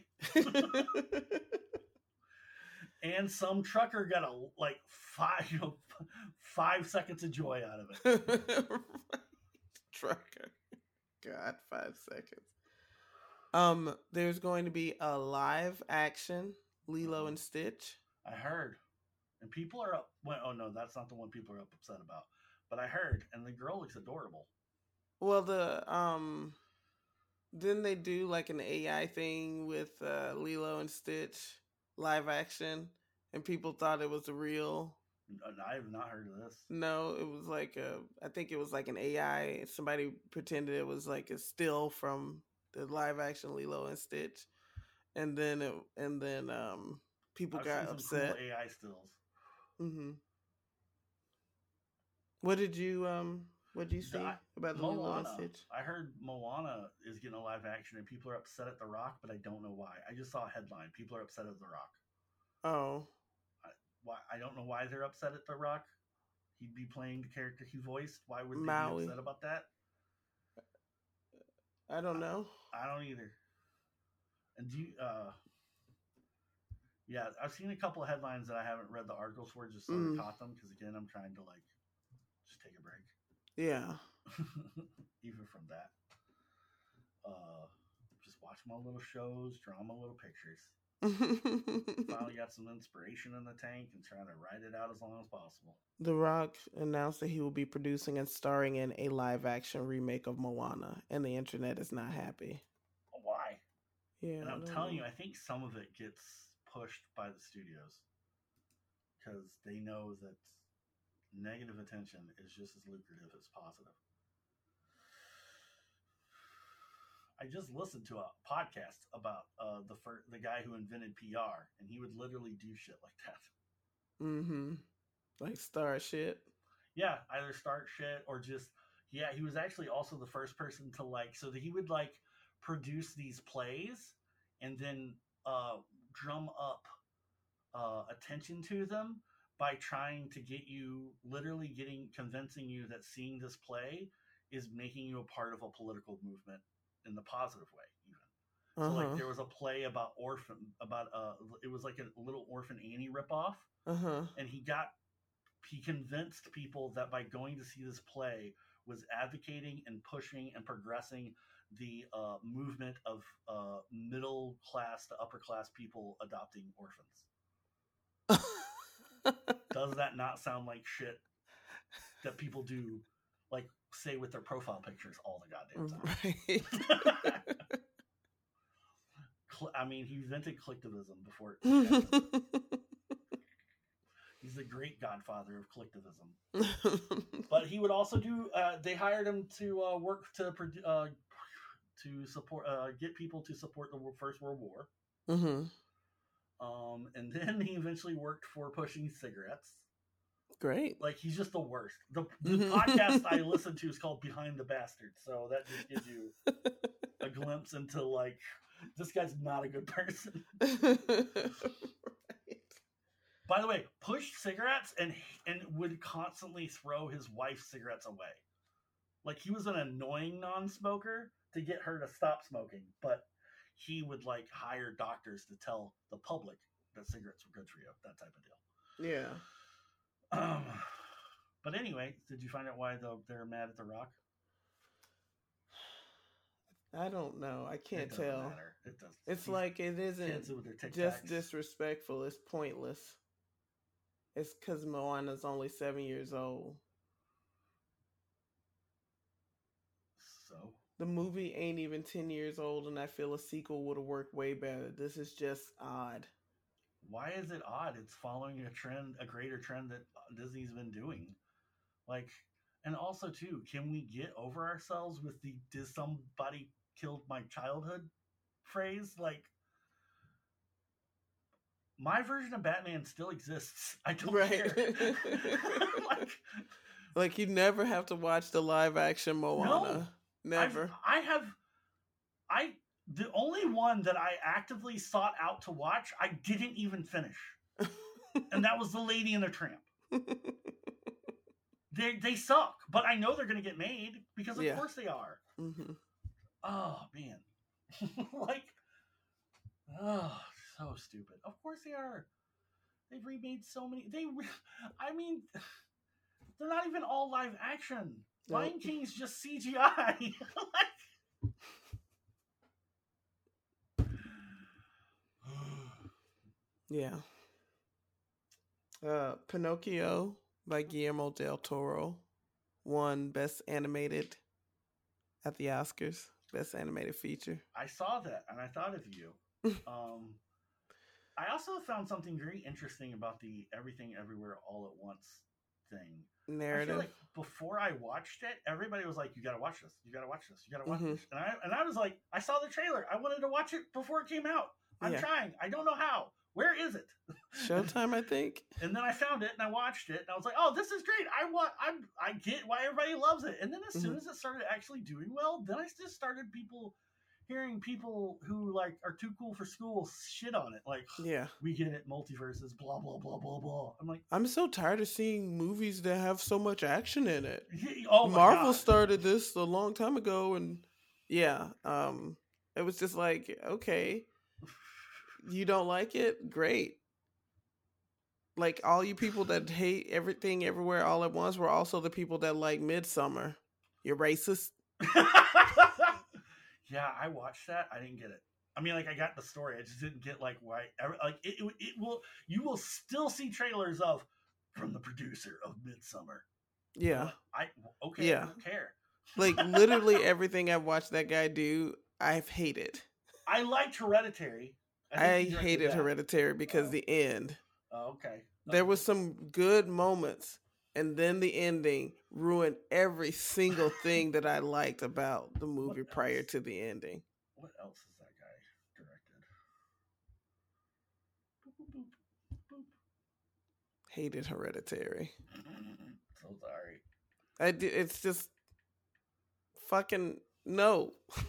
And some trucker got a like five, you know, five seconds of joy out of it. right. Trucker, God, five seconds. Um, there's going to be a live action Lilo and Stitch. I heard, and people are up. Well, oh no, that's not the one people are up upset about. But I heard, and the girl looks adorable. Well, the um, didn't they do like an A I thing with uh, Lilo and Stitch live action, and people thought it was real? I have not heard of this. No, it was like a. I think it was like an A I. Somebody pretended it was like a still from the live action Lilo and Stitch, and then it, and then um, people I've got seen upset. Some cool A I stills. Mm-hmm. What did you um? What did you see I, about the Moana, Lilo and Stitch? I heard Moana is getting a live action, and people are upset at The Rock, but I don't know why. I just saw a headline: people are upset at The Rock. Oh. I, why? I don't know why they're upset at The Rock. He'd be playing the character he voiced. Why would they Maui. be upset about that? I don't know. I, I don't either. And do you, uh, yeah, I've seen a couple of headlines that I haven't read the articles for, just sort of mm. caught them, because again, I'm trying to like just take a break. Yeah. Even from that. Uh, just watch my little shows, draw my little pictures. Finally got some inspiration in the tank and trying to ride it out as long as possible. The Rock announced that he will be producing and starring in a live-action remake of Moana, and the internet is not happy. Why? Yeah, and I'm telling know. you, I think some of it gets pushed by the studios because they know that negative attention is just as lucrative as positive. I just listened to a podcast about uh, the fir- the guy who invented P R, and he would literally do shit like that. Mm-hmm. Like star shit. Yeah, either start shit or just yeah. He was actually also the first person to like so that he would like produce these plays and then uh, drum up uh, attention to them by trying to get you literally getting convincing you that seeing this play is making you a part of a political movement in the positive way even. Uh-huh. So like there was a play about orphan about uh it was like a little Orphan Annie ripoff. Uh-huh. And he got he convinced people that by going to see this play was advocating and pushing and progressing the uh, movement of uh, middle class to upper class people adopting orphans. Does that not sound like shit that people do, like, say with their profile pictures all the goddamn time? Right. I mean, he invented collectivism before it He's the great godfather of collectivism. But he would also do, uh, they hired him to uh, work to uh, to support, uh, get people to support the First World War. Mm-hmm. Um, and then he eventually worked for pushing cigarettes. Great. Like, he's just the worst. The, the podcast I listened to is called Behind the Bastard. So that just gives you a glimpse into, like, this guy's not a good person. By the way, pushed cigarettes and and would constantly throw his wife's cigarettes away. Like, he was an annoying non-smoker to get her to stop smoking, but he would, like, hire doctors to tell the public that cigarettes were good for you, that type of deal. Yeah. Um, but anyway, did you find out why the, they're mad at The Rock? I don't know. I can't it tell. Matter. It does. It's like it isn't just disrespectful. It's pointless. It's because Moana's only seven years old. So? The movie ain't even ten years old, and I feel a sequel would have worked way better. This is just odd. Why is it odd? It's following a trend, a greater trend that Disney's been doing. Like, and also, too, can we get over ourselves with the "did somebody killed my childhood" phrase? Like, my version of Batman still exists. I don't right. care. like, like, you never have to watch the live action Moana. No, never. I've, I have. I the only one that I actively sought out to watch, I didn't even finish, and that was The Lady and the Tramp. they they suck, but I know they're going to get made because of yeah. course they are. Mm-hmm. Oh man, like, oh. So stupid. Of course they are. They've remade so many. They, re- I mean, they're not even all live action. Nope. Lion King's just C G I. Yeah. Uh, Pinocchio by Guillermo del Toro won Best Animated at the Oscars. Best Animated Feature. I saw that and I thought of you. um. I also found something very interesting about the Everything Everywhere All at Once thing. Narrative. I feel like before I watched it, everybody was like, you gotta watch this, you gotta watch this, you gotta watch mm-hmm. this. And I and I was like, I saw the trailer. I wanted to watch it before it came out. I'm yeah. trying. I don't know how. Where is it? Showtime, I think. And then I found it and I watched it and I was like, oh, this is great. I want I'm I get why everybody loves it. And then as mm-hmm. soon as it started actually doing well, then I just started people hearing people who like are too cool for school shit on it. Like, yeah, we get it, multiverses, blah blah blah blah blah. I'm like, I'm so tired of seeing movies that have so much action in it. Oh my Marvel God. started this a long time ago, and yeah, um, it was just like, okay, you don't like it, great. Like, all you people that hate Everything Everywhere All at Once were also the people that like Midsommar. You're racist. Yeah, I watched that. I didn't get it. I mean, like, I got the story. I just didn't get like why. Like, it, it, it will. You will still see trailers of from the producer of Midsommar. Yeah. I okay. Yeah. I don't care. Like, literally everything I've watched that guy do, I've hated. I liked Hereditary. I, I hated Hereditary because oh. the end. Oh, okay. There was some good moments, and then the ending ruined every single thing that I liked about the movie What prior else? to the ending. What else has that guy directed? Boop, boop, boop, boop. Hated Hereditary. So sorry. I did, it's just fucking no.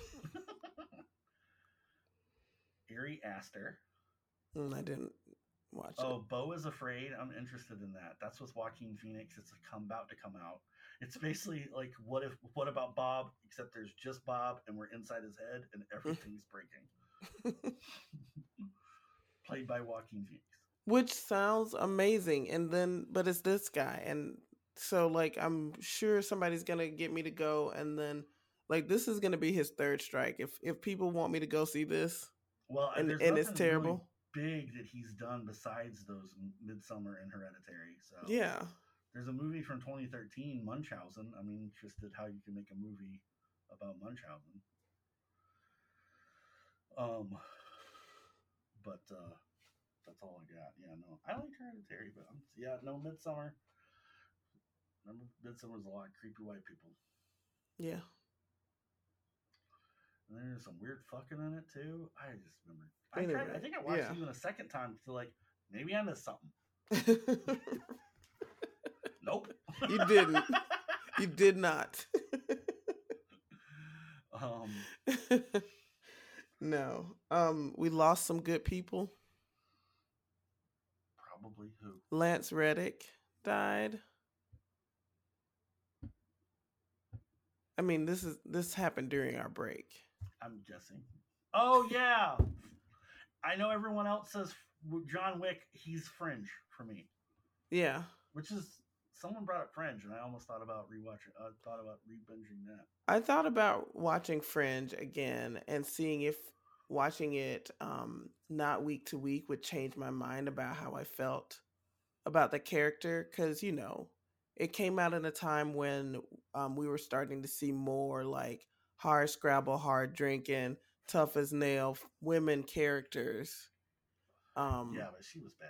Ari Aster. Mm, I didn't watch Oh, Beau is Afraid. I'm interested in that. That's with Joaquin Phoenix. It's a come about to come out. It's basically like what if what about Bob? Except there's just Bob, and we're inside his head, and everything's breaking. it. Played by Joaquin Phoenix. Which sounds amazing, and then but it's this guy, and so like I'm sure somebody's gonna get me to go, and then like this is gonna be his third strike. If if people want me to go see this, Well, and there's and it's nothing really terrible, big that he's done besides those Midsummer and Hereditary. So yeah. there's a movie from twenty thirteen, Munchausen. I'm interested how you can make a movie about Munchausen. Um, but uh, that's all I got. Yeah, no, I like Hereditary, but I'm, yeah, no Midsummer. Remember, Midsummer's a lot of creepy white people. Yeah. And there's some weird fucking in it too. I just remember. I Anyway, tried. I think I watched yeah. it even a second time to like maybe I missed something. Nope. You didn't. You did not. um. No. Um, we lost some good people. Probably who? Lance Reddick died. I mean, this is this happened during our break. I'm guessing. Oh yeah, I know everyone else says John Wick. He's Fringe for me. Yeah, which is someone brought up Fringe, and I almost thought about rewatching. I uh, thought about re-binging that. I thought about watching Fringe again and seeing if watching it um, not week to week would change my mind about how I felt about the character, because you know it came out in a time when um, we were starting to see more like hard scrabble, hard drinking, tough as nail women characters. Um, yeah, but she was bad.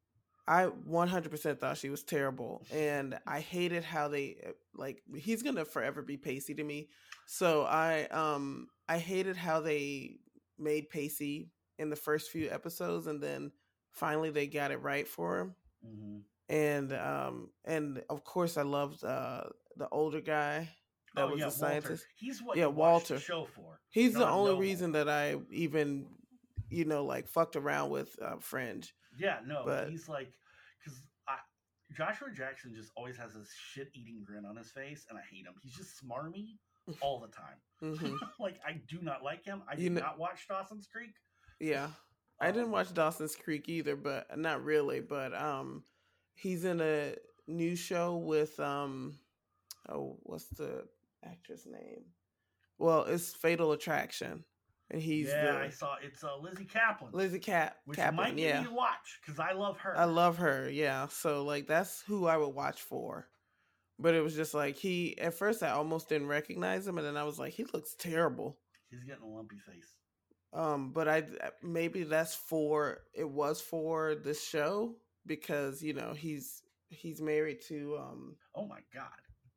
I one hundred percent thought she was terrible, and I hated how they like. He's gonna forever be Pacey to me, so I um I hated how they made Pacey in the first few episodes, and then finally they got it right for him. Mm-hmm. And um and of course I loved uh the older guy that oh, was yeah, a scientist. Walter. He's what yeah, you Walter. watched the show for. He's the only Noble. reason that I even you know like fucked around with uh, Fringe. Yeah, no, but he's like because I Joshua Jackson just always has this shit-eating grin on his face, and I hate him. He's just smarmy all the time. Mm-hmm. Like I do not like him. I did you know, not watch Dawson's Creek. Yeah, um, I didn't watch Dawson's Creek either, but not really. But um, he's in a new show with um, oh, what's the actress name? Well, it's Fatal Attraction, and he's yeah, the, I saw it's uh, Lizzie Kaplan. Lizzie Cap, which Kaplan, might get yeah. me to watch because I love her. I love her, yeah. So like that's who I would watch for. But it was just like he. At first, I almost didn't recognize him, and then I was like, he looks terrible. He's getting a lumpy face. Um, but I maybe that's for it was for the show because you know he's he's married to um. Oh my god.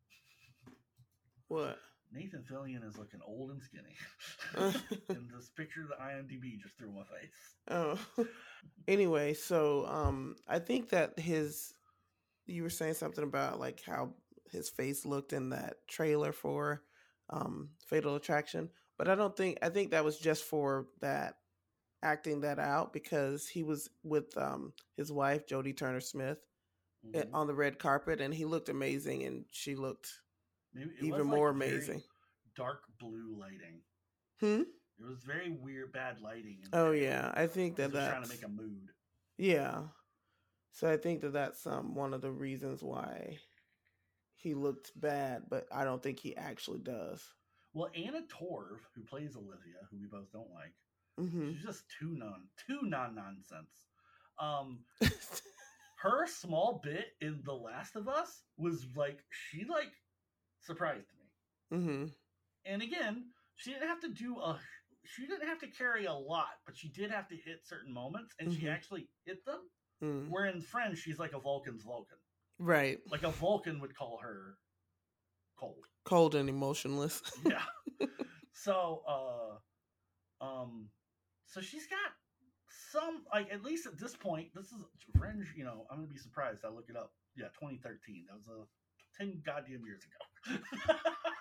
What? Nathan Fillion is looking old and skinny. And this picture that IMDb just threw in my face. Oh. Anyway, so um, I think that his you were saying something about like how his face looked in that trailer for um, Fatal Attraction, but I don't think I think that was just for that acting that out because he was with um, his wife Jodie Turner-Smith mm-hmm. on the red carpet, and he looked amazing, and she looked Maybe it even was more like amazing. Dark blue lighting. Hmm. It was very weird, bad lighting. Oh yeah, I think that that's trying to make a mood. Yeah. So I think that that's um, one of the reasons why he looked bad, but I don't think he actually does. Well, Anna Torv, who plays Olivia, who we both don't like, mm-hmm. she's just too non, too non-nonsense. Um, her small bit in The Last of Us was like, she like surprised me. Mm-hmm. And again, she didn't have to do a, she didn't have to carry a lot, but she did have to hit certain moments, and mm-hmm. she actually hit them. Mm. Where in Fringe, she's like a Vulcan's Vulcan. Right. Like a Vulcan would call her cold. Cold and emotionless. Yeah. So, uh, um, so she's got some, like, at least at this point, this is Fringe, you know, I'm going to be surprised. I look it up. Yeah, twenty thirteen. That was a ten goddamn years ago.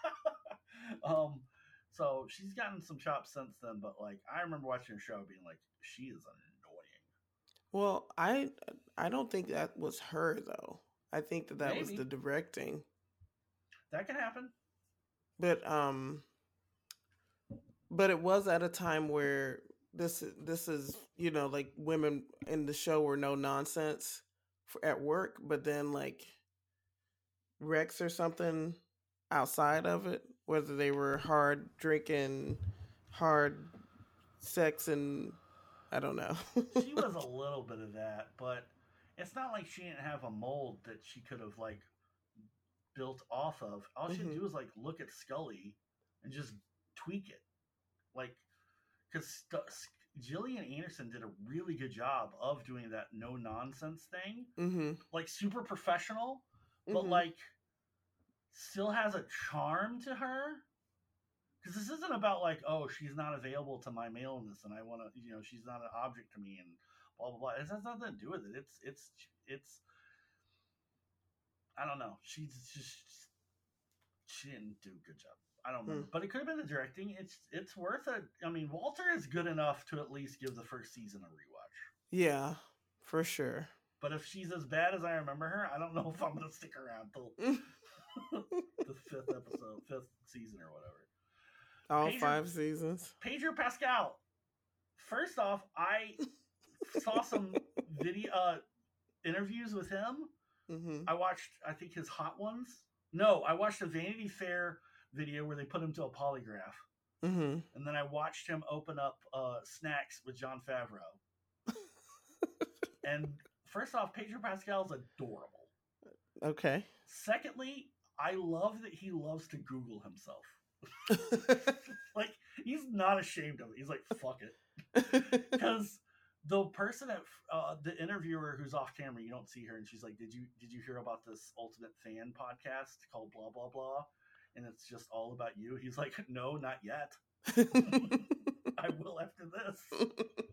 um, so she's gotten some chops since then, but, like, I remember watching the show being like, she is annoying. Well, I I don't think that was her though. I think that that was Maybe. the directing. That can happen. But um but it was at a time where this this is, you know, like women in the show were no nonsense for, at work, but then like Rex or something outside of it, whether they were hard drinking, hard sex, and I don't know. She was a little bit of that, but it's not like she didn't have a mold that she could have like built off of. All she had Mhm. to do was like look at Scully and just tweak it, like because St- Gillian Anderson did a really good job of doing that no nonsense thing, Mhm. like super professional, but Mhm. like still has a charm to her. Because this isn't about like, oh, she's not available to my maleness, and I want to, you know, she's not an object to me, and blah blah blah. It has nothing to do with it. It's it's it's. I don't know. She's just she didn't do a good job. I don't remember, Mm. but it could have been the directing. It's it's worth it. I mean, Walter is good enough to at least give the first season a rewatch. Yeah, for sure. But if she's as bad as I remember her, I don't know if I'm gonna stick around till the fifth episode, fifth season, or whatever. All Pedro, five seasons. Pedro Pascal. First off, I saw some video uh, interviews with him. Mm-hmm. I watched, I think, his Hot Ones. No, I watched a Vanity Fair video where they put him to a polygraph. Mm-hmm. And then I watched him open up uh, Snacks with Jon Favreau. And first off, Pedro Pascal is adorable. Okay. Secondly, I love that he loves to Google himself. Like, he's not ashamed of it. He's like, fuck it. Because the person at uh, the interviewer who's off camera, you don't see her, and she's like, did you did you hear about this Ultimate Fan podcast called blah blah blah, and it's just all about you? He's like, no, not yet. I will after this.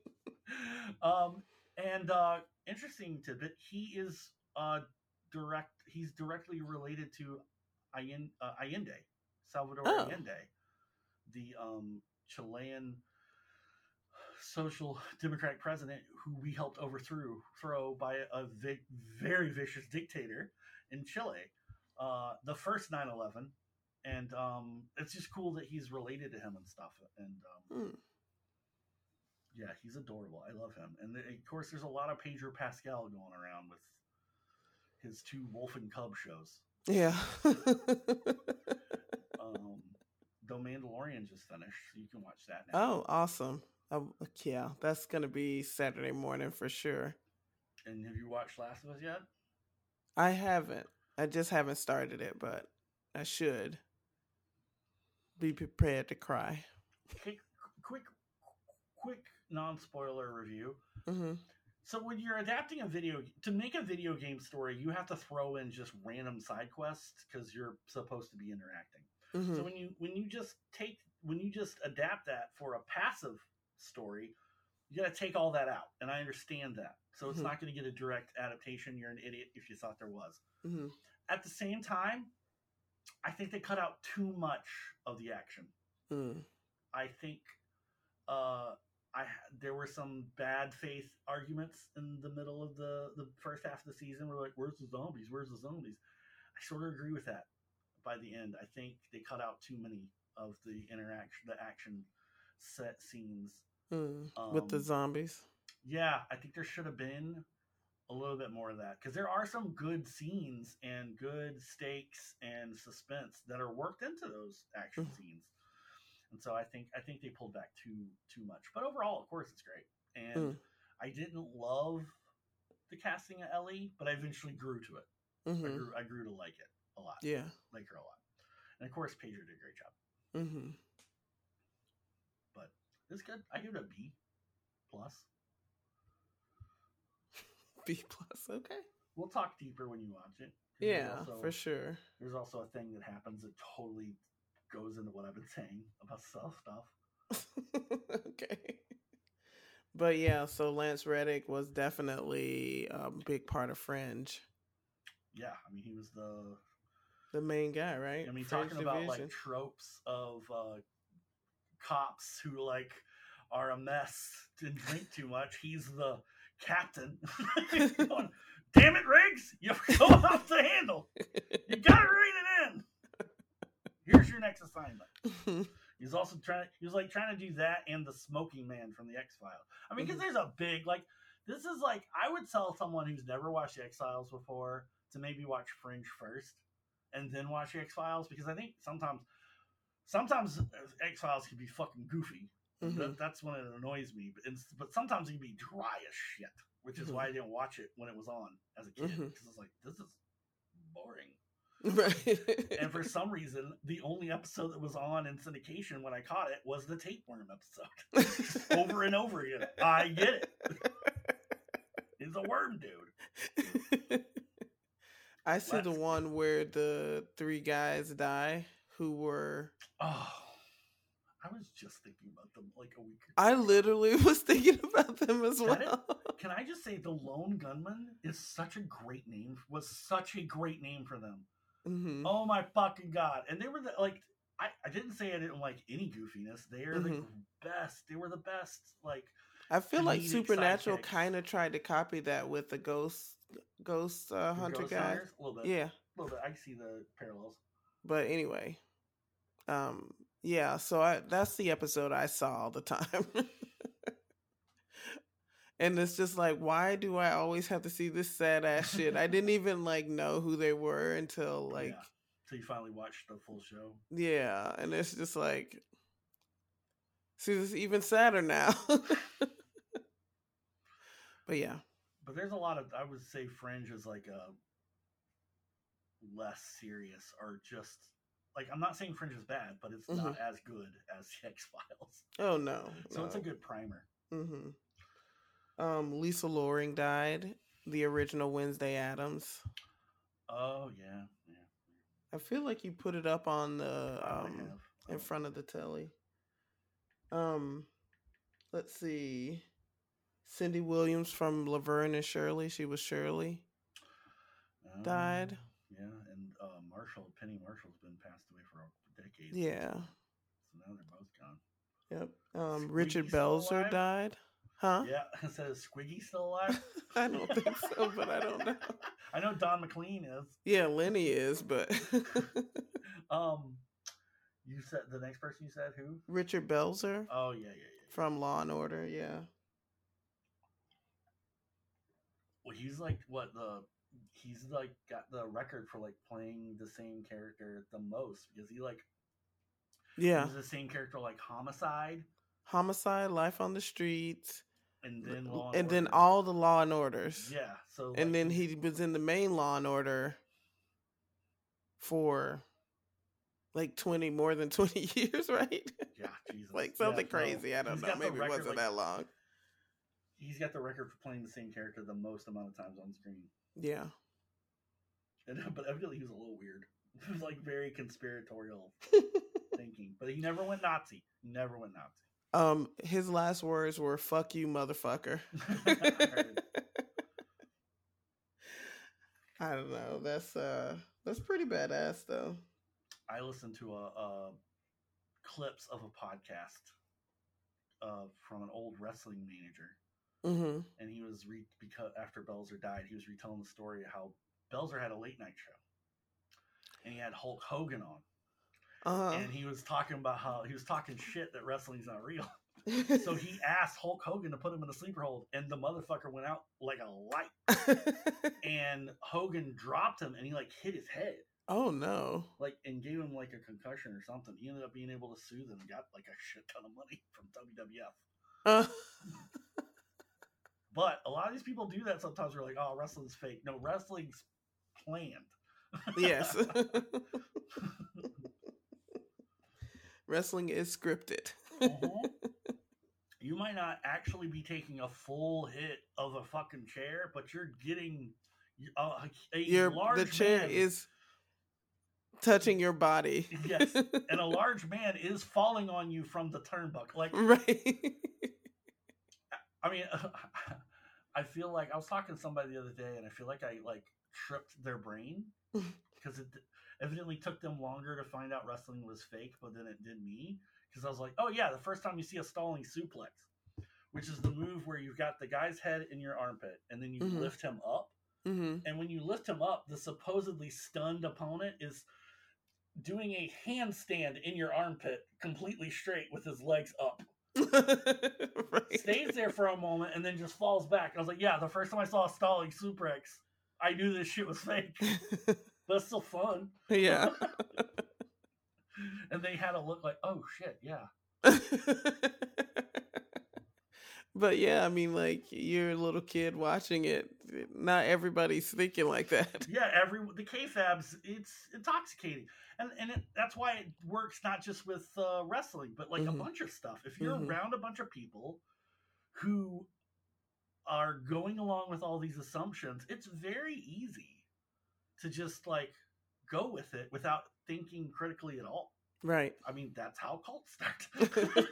um and uh interesting tidbit, he is uh direct he's directly related to Allende, uh, Allende Salvador Oh. Allende, the um Chilean social democratic president who we helped overthrow throw by a, a vi- very vicious dictator in Chile, uh, the first nine eleven. And um, it's just cool that he's related to him and stuff. And um, Mm. yeah, he's adorable. I love him. And the, of course, there's a lot of Pedro Pascal going around with his two Wolf and Cub shows. Yeah. um, The Mandalorian just finished, so you can watch that now. Oh, awesome. Oh, yeah, that's going to be Saturday morning for sure. And have you watched Last of Us yet? I haven't. I just haven't started it, but I should. Be prepared to cry. Quick, quick, quick non-spoiler review. Mm-hmm. So when you're adapting a video, to make a video game story, you have to throw in just random side quests because you're supposed to be interacting. Mm-hmm. So when you when you just take when you just adapt that for a passive story, you got to take all that out, and I understand that. So it's Mhm. not going to get a direct adaptation. You're an idiot if you thought there was. Mm-hmm. At the same time, I think they cut out too much of the action. Mm. I think uh, I there were some bad faith arguments in the middle of the, the first half of the season. We're like, where's the zombies? Where's the zombies? I sort of agree with that. By the end, I think they cut out too many of the interaction, the action set scenes. Mm. Um, With the zombies? Yeah, I think there should have been a little bit more of that, because there are some good scenes and good stakes and suspense that are worked into those action Mm. scenes. And so I think I think they pulled back too too much. But overall, of course, it's great. And Mm. I didn't love the casting of Ellie, but I eventually grew to it. Mm-hmm. I grew I grew to like it a lot. Yeah. Like her a lot. And of course, Pedro did a great job. Mm-hmm. But it's good. I give it a B plus. B plus. Okay. we'll talk deeper when you watch it. Yeah, also, for sure. There's also a thing that happens that totally goes into what I've been saying about self stuff. Okay. But yeah, so Lance Reddick was definitely a big part of Fringe. Yeah, I mean, he was the the main guy, right? I mean, Fringe talking about Division. like tropes of uh, cops who like are a mess and drink too much. He's the captain. Going, damn it, Riggs! You go off the handle. You gotta rein it in. Here's your next assignment. He's also trying. He was like trying to do that and the Smoking Man from the X Files. I mean, because mm-hmm. there's a big like. This is like I would tell someone who's never watched the X Files before to maybe watch Fringe first and then watch the X Files, because I think sometimes sometimes X Files can be fucking goofy. Mm-hmm. That, that's when it annoys me. But it's, but sometimes it can be dry as shit, which is mm-hmm. why I didn't watch it when it was on as a kid, because mm-hmm. it's like, this is boring. Right. And for some reason, the only episode that was on in syndication when I caught it was the tapeworm episode. Over and over again. I get it. He's a worm dude. I see Let's the one where the three guys die who were. Oh, I was just thinking about them like a week ago. I literally was thinking about them as can well. It, can I just say the Lone Gunman is such a great name, was such a great name for them. Mm-hmm. Oh my fucking God. And they were the, like, I, I didn't say I didn't like any goofiness. They are mm-hmm. the best. They were the best. Like, I feel like Supernatural kind of tried to copy that with the Ghost Ghost uh, Hunter Ghost guy. Hunters? A little bit. Yeah. A little bit. I see the parallels. But anyway, um, yeah, so I, that's the episode I saw all the time. And it's just like, why do I always have to see this sad ass shit? I didn't even like know who they were until like yeah. Until you finally watched the full show. Yeah, and it's just like, see, it's even sadder now. But yeah. But there's a lot of, I would say Fringe is like a less serious, or just like, I'm not saying Fringe is bad, but it's mm-hmm. not as good as the X-Files. Oh no. So no. it's a good primer. Mm-hmm. Um, Lisa Loring died. The original Wednesday Addams. Oh yeah, yeah. I feel like you put it up on the um oh, in front of the telly. Um, let's see. Cindy Williams from Laverne and Shirley. She was Shirley. Um, died. Yeah, and uh, Marshall, Penny Marshall's been passed away for decades. Yeah. So now they're both gone. Yep. Um, Richard Belzer died. Huh? Yeah. Instead of Squiggy still alive? I don't think so, but I don't know. I know Don McLean is. Yeah, Lenny is, but um you said the next person you said who? Richard Belzer. Oh yeah, yeah, yeah. From Law and Order, yeah. Well, he's like what the he's like got the record for like playing the same character the most, because he like yeah he's the same character like Homicide. Homicide, Life on the Streets. And then Law and, and, and then all the Law and Orders. Yeah. So like, and then he was in the main Law and Order for like twenty more than twenty years, right? Yeah, Jesus. Like something yeah, crazy. So I don't know. Maybe it wasn't like, that long. He's got the record for playing the same character the most amount of times on screen. Yeah. And, but evidently he was a little weird. He was like very conspiratorial thinking. But he never went Nazi. He never went Nazi. Um, his last words were "fuck you, motherfucker." I don't know. That's uh, that's pretty badass, though. I listened to a, a clips of a podcast uh, from an old wrestling manager, mm-hmm. and he was re- because after Belzer died, he was retelling the story of how Belzer had a late night show, and he had Hulk Hogan on. Uh-huh. And he was talking about how he was talking shit that wrestling's not real. So he asked Hulk Hogan to put him in a sleeper hold, and the motherfucker went out like a light. And Hogan dropped him, and he like hit his head. Oh no! Like, and gave him like a concussion or something. He ended up being able to sue them and got like a shit ton of money from W W F. Uh. But a lot of these people do that sometimes. We're like, oh, wrestling's fake. No, wrestling's planned. Yes. Wrestling is scripted. Uh-huh. You might not actually be taking a full hit of a fucking chair, but you're getting A, a Your large the chair man, is touching your body. yes, and a large man is falling on you from the turnbuckle. Like, right. I mean, I feel like I was talking to somebody the other day, and I feel like I like tripped their brain because it evidently took them longer to find out wrestling was fake, but then it did me because I was like, oh yeah, the first time you see a stalling suplex, which is the move where you've got the guy's head in your armpit and then you mm-hmm. lift him up. Mm-hmm. And when you lift him up, the supposedly stunned opponent is doing a handstand in your armpit completely straight with his legs up. Right. Stays there for a moment and then just falls back. I was like, yeah, the first time I saw a stalling suplex, I knew this shit was fake. But it's still fun. Yeah. And they had to look like, oh shit, yeah. But yeah, I mean, like, you're a little kid watching it. Not everybody's thinking like that. Yeah, every the kayfabs, it's intoxicating, and and it, that's why it works not just with uh, wrestling, but like mm-hmm. a bunch of stuff. If you're mm-hmm. around a bunch of people who are going along with all these assumptions, it's very easy to just like go with it without thinking critically at all. Right. I mean, that's how cults start.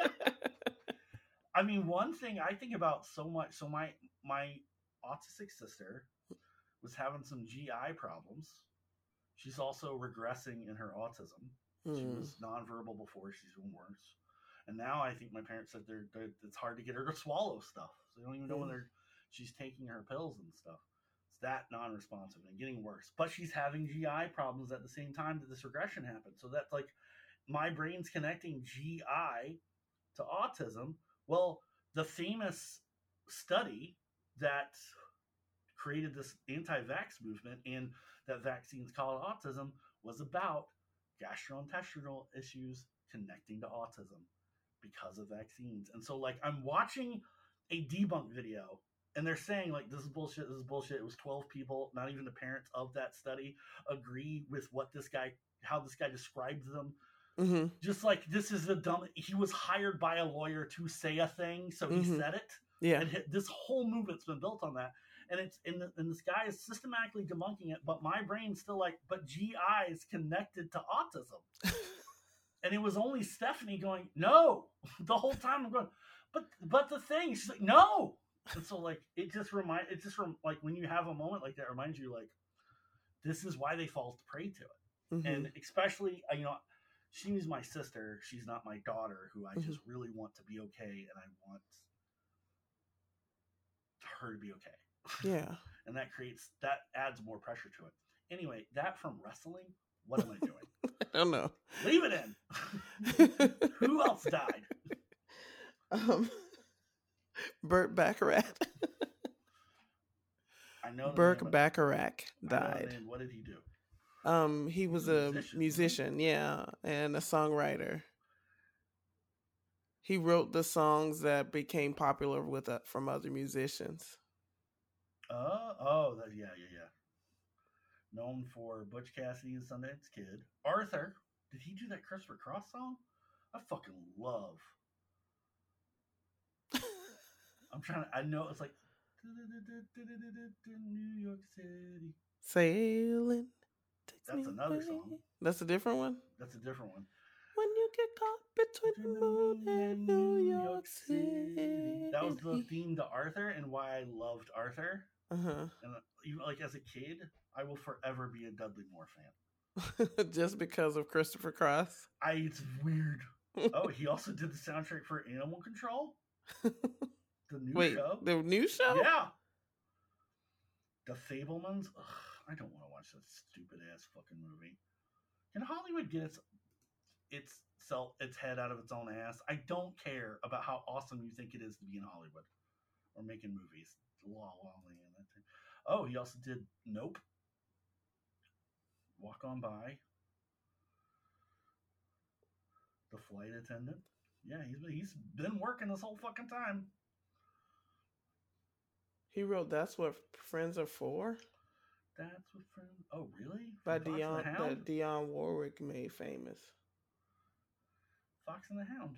I mean, one thing I think about so much, so my my autistic sister was having some G I problems. She's also regressing in her autism. Mm. She was nonverbal before, she's even worse. And now I think my parents said they're, they're it's hard to get her to swallow stuff. So they don't even know mm. when they're, she's taking her pills and stuff. It's that non-responsive and getting worse. But she's having G I problems at the same time that this regression happened. So that's like my brain's connecting G I to autism. Well, the famous study that created this anti-vax movement and that vaccines called autism was about gastrointestinal issues connecting to autism because of vaccines. And so, like, I'm watching a debunk video and they're saying, like, this is bullshit, this is bullshit. It was twelve people, not even the parents of that study, agree with what this guy, how this guy describes them. Mm-hmm. Just like, this is the dumb, he was hired by a lawyer to say a thing, so he mm-hmm. said it. Yeah. And this whole movement's been built on that. And it's and, the, and this guy is systematically debunking it, but my brain's still like, but G I is connected to autism. And it was only Stephanie going, no, the whole time I'm going, but but the thing, she's like, no. And so, like, it just remind it just rem- like when you have a moment like that, it reminds you, like, this is why they fall prey to it. Mm-hmm. And especially, you know, she's my sister. She's not my daughter, who I mm-hmm. just really want to be okay, and I want her to be okay. Yeah. And that creates, that adds more pressure to it. Anyway, that from wrestling, what am I doing? I don't know. Leave it in. Who else died? Um, Burt Bacharach. I know Burt Bacharach died. What did he do? Um, he was a musician, musician, yeah, and a songwriter. He wrote the songs that became popular with uh, from other musicians. Uh, oh, that, yeah, yeah, yeah. Known for Butch Cassidy and Sundance Kid. Arthur, did he do that Christopher Cross song? I fucking love. I'm trying to, I know it's like New York City. Sailing. That's another song. That's a different one? That's a different one. When you get caught between the moon and New York City. That was the theme to Arthur and why I loved Arthur. Uh-huh. And even like as a kid, I will forever be a Dudley Moore fan. Just because of Christopher Cross? I it's weird. Oh, he also did the soundtrack for Animal Control? The new Wait, show? The new show? Yeah. The Fablemans? Ugh, I don't want to watch that stupid ass fucking movie. Can Hollywood get its its self its head out of its own ass? I don't care about how awesome you think it is to be in Hollywood or making movies. La La Land. That thing. Oh, he also did Nope. Walk On By. The Flight Attendant. Yeah, he's been, he's been working this whole fucking time. He wrote That's What Friends Are For? That's What Friends... Oh, really? By Dionne, that Dionne Warwick made famous. Fox and the Hound.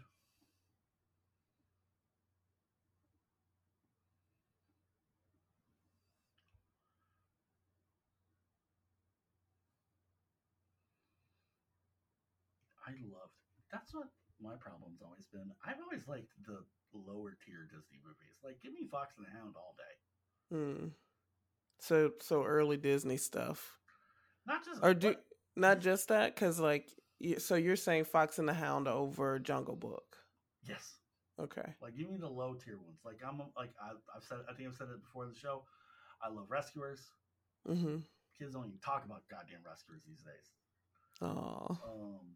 I loved. That's what my problem's always been. I've always liked the lower tier Disney movies. Like, give me Fox and the Hound all day. Hmm. So so early Disney stuff, Not just or do but, not just that? Because like, y- so you're saying Fox and the Hound over Jungle Book? yes. Okay. Like, give me the low tier ones. Like, I'm like I, I've said. I think I've said it before the show. I love Rescuers. Mm-hmm. Kids don't even talk about goddamn Rescuers these days. Oh. Um,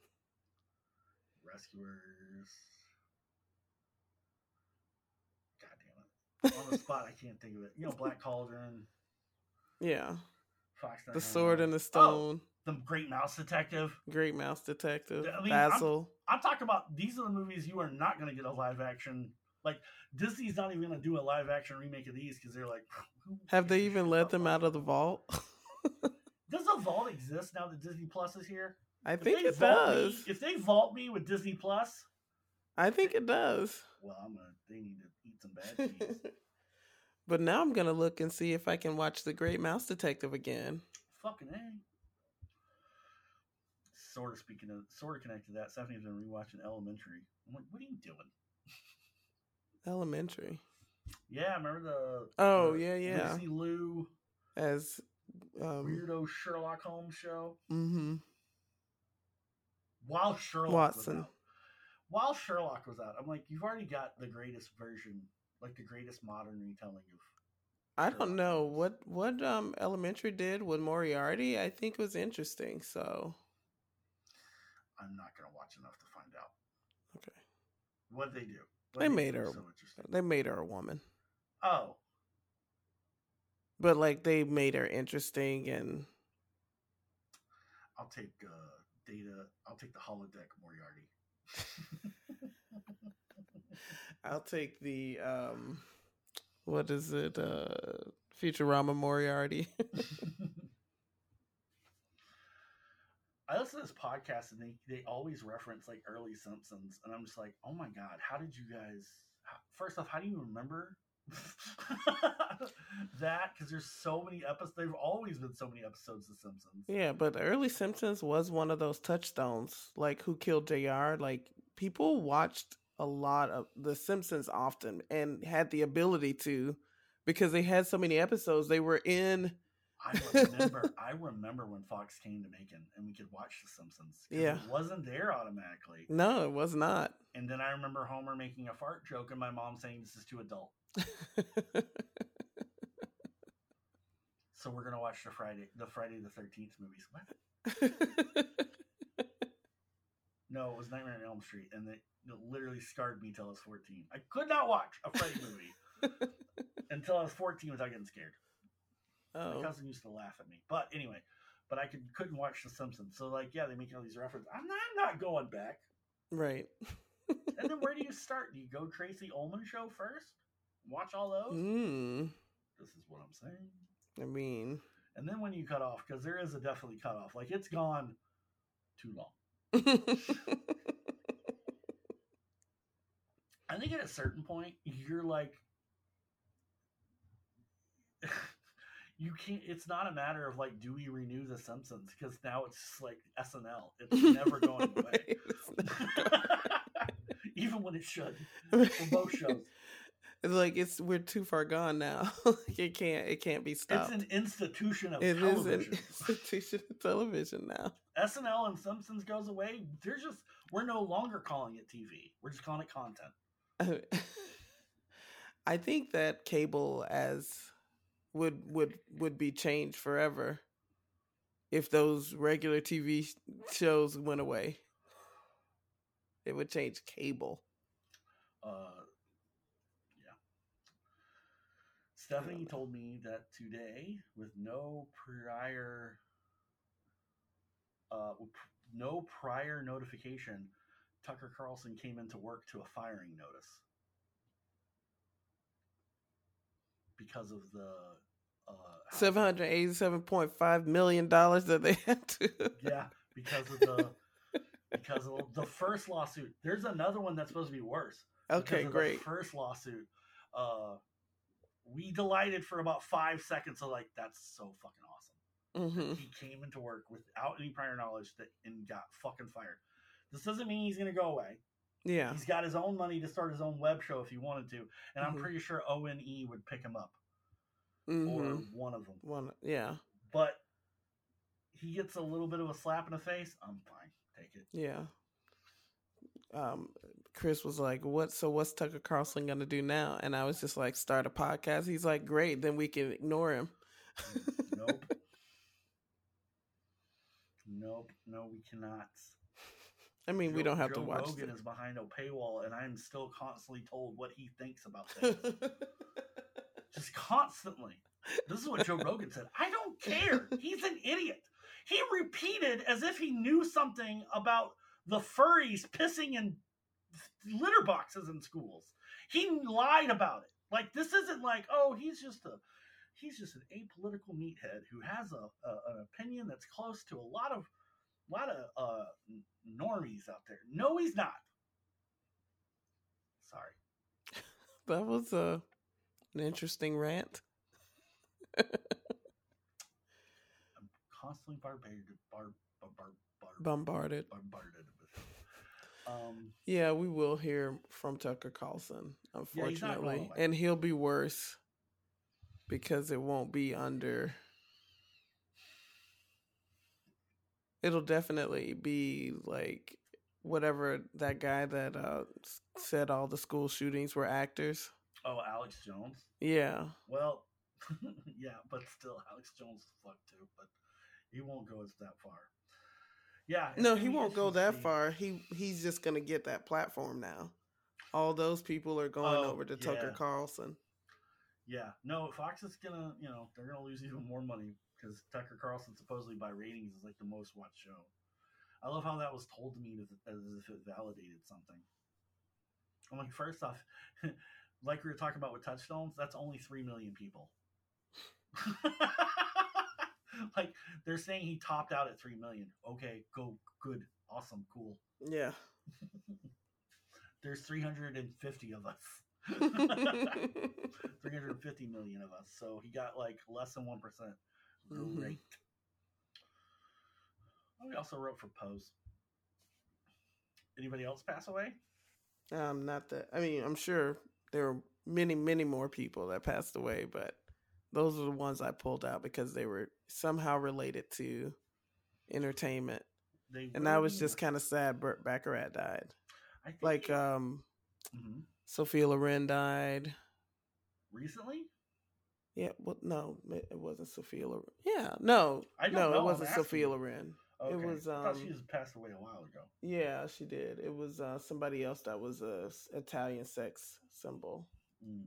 Rescuers. God damn it! On the spot, I can't think of it. You know, Black Cauldron. Yeah. Fox and The the Sword Hound. and the Oh, Stone. the Great Mouse Detective. Great Mouse Detective. I mean, Basil. I'm, I'm talking about these are the movies you are not going to get a live action. Like, Disney's not even going to do a live action remake of these because they're like, who Have they gives a even shit let about them out of the vault? Does the vault exist now that Disney Plus is here? I If think they it vault does. Me, if they vault me with Disney Plus, I think it does. well, I'm gonna. They need to eat some bad cheese. But now I'm gonna look and see if I can watch The Great Mouse Detective again. Fucking A. Sort of speaking of, sort of connected to that. Stephanie's been rewatching Elementary. I'm like, what are you doing? Elementary. Yeah, remember the Oh the yeah, yeah. Lucy Liu As um, weirdo Sherlock Holmes show. Mm-hmm. While Sherlock Watson. was out, while Sherlock was out, I'm like, you've already got the greatest version, like the greatest modern retelling of. I Sherlock don't know Holmes. what what um Elementary did with Moriarty. I think was interesting. So I'm not gonna watch enough to find out. okay, What they do. What they they made do her. is so interesting. They made her a woman, Oh, but like they made her interesting and. I'll take uh, Data. I'll take the holodeck Moriarty. I'll take the um, what is it? Uh, Futurama Moriarty. I listen to this podcast and they, they always reference like early Simpsons, and I'm just like, oh my god, how did you guys? How, first off, how do you remember that? Because there's so many episodes. There've always been so many episodes of Simpsons. Yeah, but the early Simpsons was one of those touchstones. Like Who Killed J R? Like people watched a lot of The Simpsons often and had the ability to, because they had so many episodes. They were in. I remember. I remember when Fox came to Macon and we could watch The Simpsons. Yeah, it wasn't there automatically. No, it was not. And then I remember Homer making a fart joke and my mom saying this is too adult. So we're gonna watch the Friday, the Friday the thirteenth movies. What? No, it was Nightmare on Elm Street, and it, it literally scarred me till I was fourteen. I could not watch a Freddy movie until I was fourteen without getting scared. Oh. My cousin used to laugh at me, but anyway, but I could couldn't watch The Simpsons. So like, yeah, they make all these references. I'm not, I'm not going back. Right. And then where do you start? Do you go Tracy Ullman show first? Watch all those? Mm. This is what I'm saying. I mean, and then when you cut off, because there is a definitely cut off. Like it's gone too long. I think at a certain point, you're like, you can't. It's not a matter of like, do we renew The Simpsons? Because now it's just like S N L. It's never going away. Even when it should for both shows. It's like it's we're too far gone now. it can't it can't be stopped. It's an institution of it television. It is an institution of television now. S N L and Simpsons goes away. They're just we're no longer calling it T V. We're just calling it content. I think that cable as would would would be changed forever if those regular T V shows went away. It would change cable. Uh, yeah. Stephanie told me that today, with no prior, uh, no prior notification, Tucker Carlson came into work to a firing notice because of the uh, seven hundred eighty-seven point five million dollars that they had to. Yeah, because of the. Because of the first lawsuit, there's another one that's supposed to be worse. Okay, great. The first lawsuit, uh, we delighted for about five seconds. So like, that's so fucking awesome. Mm-hmm. He came into work without any prior knowledge that and got fucking fired. This doesn't mean he's going to go away. Yeah. He's got his own money to start his own web show if he wanted to, and I'm Mhm. pretty sure O N E would pick him up, Mhm. or one of them. One, yeah. But he gets a little bit of a slap in the face. I'm fine. Take it. Yeah. Um, Chris was like, "What? So what's Tucker Carlson gonna do now?" And I was just like, "Start a podcast." He's like, "Great, then we can ignore him." Nope. Nope. No, we cannot. I mean, Joe, we don't have Joe to watch. Rogan them. is behind a paywall, and I'm still constantly told what he thinks about things. Just constantly. This is what Joe Rogan said. I don't care. He's an idiot. He repeated as if he knew something about the furries pissing in litter boxes in schools. He lied about it. Like, this isn't like, oh, he's just a he's just an apolitical meathead who has a, a an opinion that's close to a lot of a lot of uh, normies out there. No, he's not. Sorry. That was a an interesting rant. I'm constantly barbated, bar, bar, bar, bar, bombarded. bombarded with him. Um, yeah, we will hear from Tucker Carlson, unfortunately, yeah, and he'll be worse because it won't be under. It'll definitely be like whatever that guy that uh, said all the school shootings were actors. Oh, Alex Jones? Yeah. Well, yeah, but still, Alex Jones is fucked too, but he won't go that far. Yeah. No, he won't go that far. He He's just going to get that platform now. All those people are going oh, over to yeah. Tucker Carlson. Yeah. No, Fox is going to, you know, they're going to lose even more money because Tucker Carlson supposedly by ratings is like the most watched show. I love how that was told to me as, as if it validated something. I'm like, first off, like we were talking about with Touchstones, that's only three million people. Like, they're saying he topped out at three million. Okay, go, good, awesome, cool. Yeah. There's three hundred fifty of us. three hundred fifty million of us. So he got like less than one percent. Great. Mm-hmm. Oh, we also wrote for Pose. Anybody else pass away? Um, not that. I mean, I'm sure there were many, many more people that passed away, but those are the ones I pulled out because they were somehow related to entertainment. They and really I was just kind of sad Burt Bacharach died. I think like, he... um, mm-hmm. Sophia Loren died. Recently? Yeah, well, no, it wasn't Sophia Loren. Yeah, no, I don't no, know. it wasn't Sophia Loren. Okay. It was. Um, I thought she just passed away a while ago. Yeah, she did. It was uh, somebody else that was a Italian sex symbol. Mm.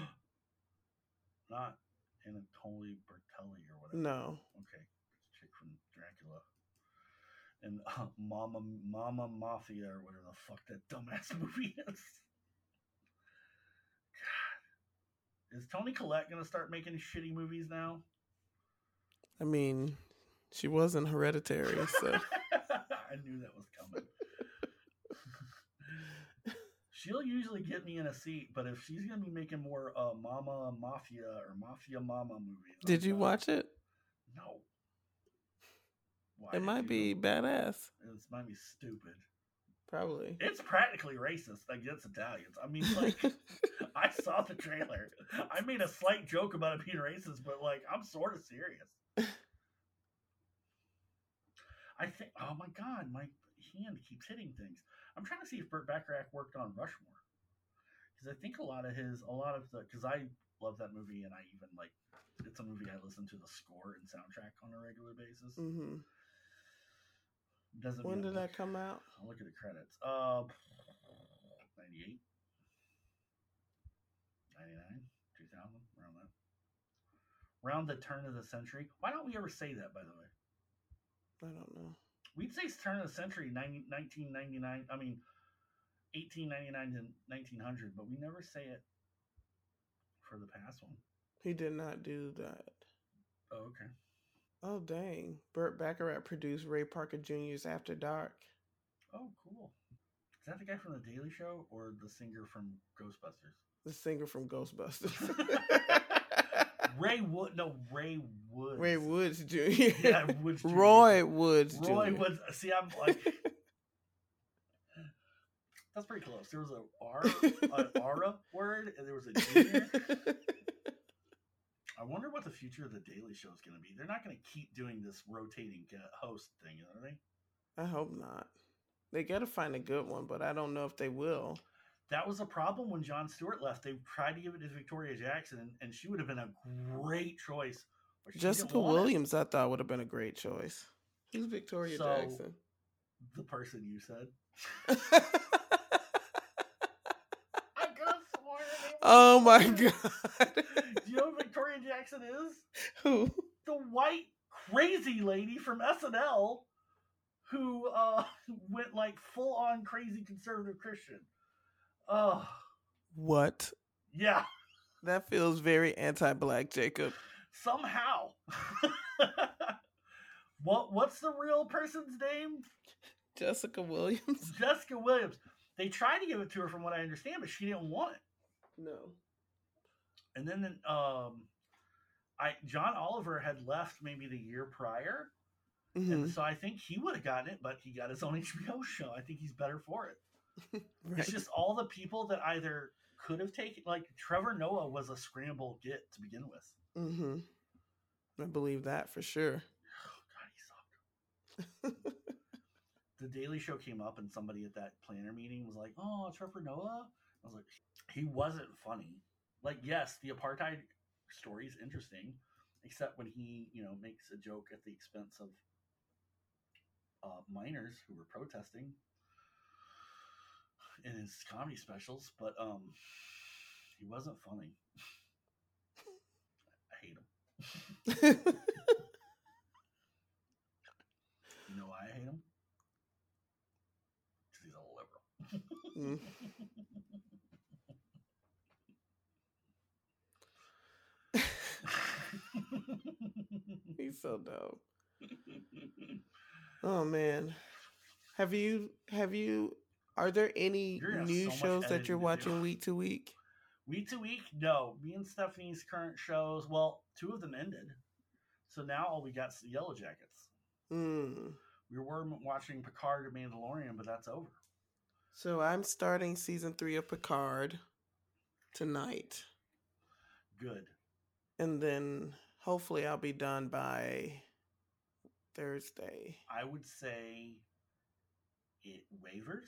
Not Anatoly Bertelli or whatever. No. Okay, chick from Dracula and uh, Mama Mama Mafia or whatever the fuck that dumbass movie is. God, is Toni Collette gonna start making shitty movies now? I mean. She wasn't Hereditary, so. I knew that was coming. She'll usually get me in a seat, but if she's going to be making more uh, Mama Mafia or Mafia Mama movies. Did you watch it? No. Why it might be know? Badass. It might be stupid. Probably. It's practically racist against Italians. I mean, like, I saw the trailer. I made a slight joke about it being racist, but, like, I'm sort of serious. I think, oh my God, my hand keeps hitting things. I'm trying to see if Burt Bacharach worked on Rushmore. Because I think a lot of his, a lot of the, because I love that movie and I even like, it's a movie I listen to the score and soundtrack on a regular basis. Mm-hmm. Doesn't when did look, that come out? I'll look at the credits. Uh, ninety-eight, ninety-nine, two thousand, around that. Around the turn of the century. Why don't we ever say that, by the way? I don't know. We'd say turn of the century, nineteen ninety-nine. I mean, eighteen ninety-nine to nineteen hundred, but we never say it for the past one. He did not do that. Oh, okay. Oh, dang. Burt Bacharach produced Ray Parker Junior's After Dark. Oh, cool. Is that the guy from The Daily Show or the singer from Ghostbusters? The singer from Ghostbusters. Ray Wood, no, Ray Woods. Ray Woods Junior Yeah, Woods Junior Roy Woods Junior Roy Woods. See, I'm like, That's pretty close. There was a R, an aura word, and there was a junior. I wonder what the future of the Daily Show is going to be. They're not going to keep doing this rotating host thing, are they? I hope not. They got to find a good one, but I don't know if they will. That was a problem when Jon Stewart left. They tried to give it to Victoria Jackson, and, and she would have been a great choice. Jessica Williams, I thought, would have been a great choice. Who's Victoria so, Jackson? The person you said. Oh my god! Do you know who Victoria Jackson is? Who? The white crazy lady from S N L who uh, went like full on crazy conservative Christian. Oh, what? Yeah, that feels very anti-black, Jacob. Somehow. what? What's the real person's name? Jessica Williams. Jessica Williams. They tried to give it to her, from what I understand, but she didn't want it. No. And then, um, I John Oliver had left maybe the year prior, mm-hmm. and so I think he would have gotten it, but he got his own H B O show. I think he's better for it. Right. It's just all the people that either could have taken, like Trevor Noah was a scramble get to begin with. Mm-hmm. I believe that for sure. Oh God, he sucked. The Daily Show came up, and somebody at that planner meeting was like, "Oh, Trevor Noah." I was like, he wasn't funny. Like, yes, the apartheid story is interesting, except when he, you know, makes a joke at the expense of uh, miners who were protesting in his comedy specials. But um, he wasn't funny. I hate him. You know why I hate him? Because he's a liberal. mm. He's so dope. Oh man, have you have you? Are there any new so shows that you're watching do. week to week? Week to week, no. Me and Stephanie's current shows. Well, two of them ended, so now all we got is the Yellow Jackets. Mm. We were watching Picard and Mandalorian, but that's over. So I'm starting season three of Picard tonight. Good. And then hopefully I'll be done by Thursday. I would say it wavers,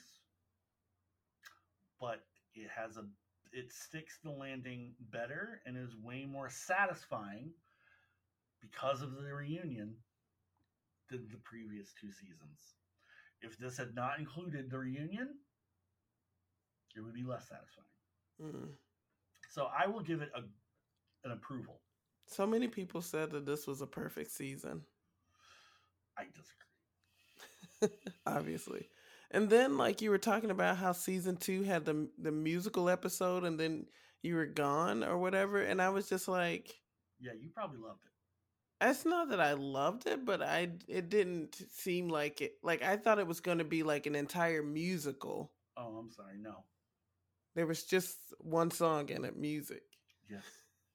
but it has a it sticks the landing better and is way more satisfying because of the reunion than the previous two seasons. If this had not included the reunion, it would be less satisfying. Mm. So I will give it a an approval. So many people said that this was a perfect season. I disagree. Obviously. And then, like, you were talking about how season two had the the musical episode and then you were gone or whatever. And I was just like... Yeah, you probably loved it. It's not that I loved it, but I it didn't seem like it. Like, I thought it was going to be like an entire musical. Oh, I'm sorry. No. There was just one song in it, music. Yes.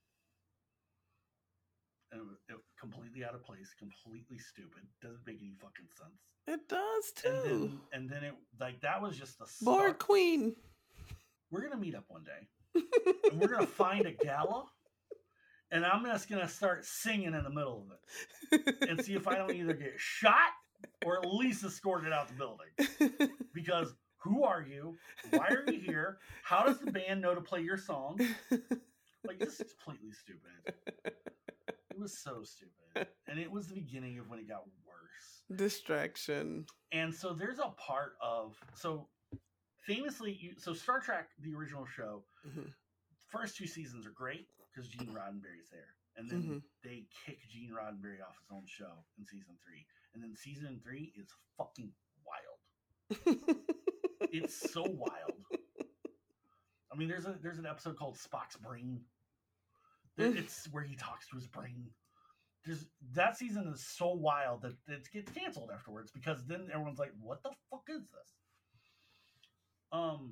And it was, it was completely out of place, completely stupid. Doesn't make any fucking sense. It does too. And then, and then it like that was just the Lord Queen. We're gonna meet up one day, and we're gonna find a gala, and I'm just gonna start singing in the middle of it, and see if I don't either get shot or at least escorted out the building. Because who are you? Why are you here? How does the band know to play your song? Like, this is completely stupid. It was so stupid. And it was the beginning of when it got worse. Distraction. And so there's a part of... So, famously... You, so, Star Trek, the original show, mm-hmm. first two seasons are great because Gene Roddenberry's there. And then mm-hmm. they kick Gene Roddenberry off his own show in season three. And then season three is fucking wild. It's so wild. I mean, there's a there's an episode called Spock's Brain. It's where he talks to his brain. There's, that season is so wild that it gets canceled afterwards because then everyone's like, "What the fuck is this?" Um,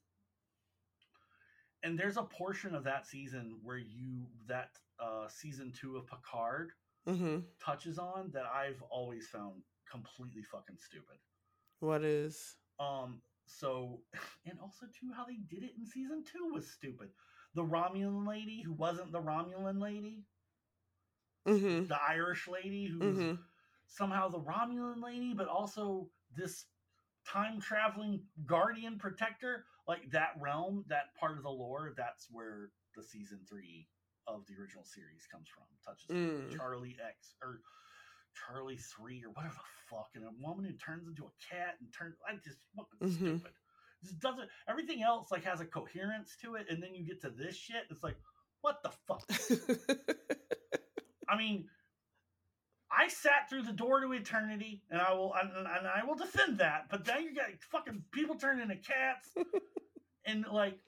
and there's a portion of that season where you that uh, season two of Picard mm-hmm. touches on that I've always found completely fucking stupid. What is? Um, So, and also too, how they did it in season two was stupid. The Romulan lady who wasn't the Romulan lady, Mm-hmm. the Irish lady who was Mm-hmm. somehow the Romulan lady, but also this time traveling guardian protector. Like that realm, that part of the lore, that's where the season three of the original series comes from. Touches Mm. Charlie X or Charlie three or whatever the fuck, and a woman who turns into a cat and turns. I just fucking Mm-hmm. stupid. Just doesn't. Everything else like has a coherence to it, and then you get to this shit. It's like, what the fuck? I mean, I sat through the door to eternity, and I will, and, and I will defend that. But then you got fucking people turning into cats, and like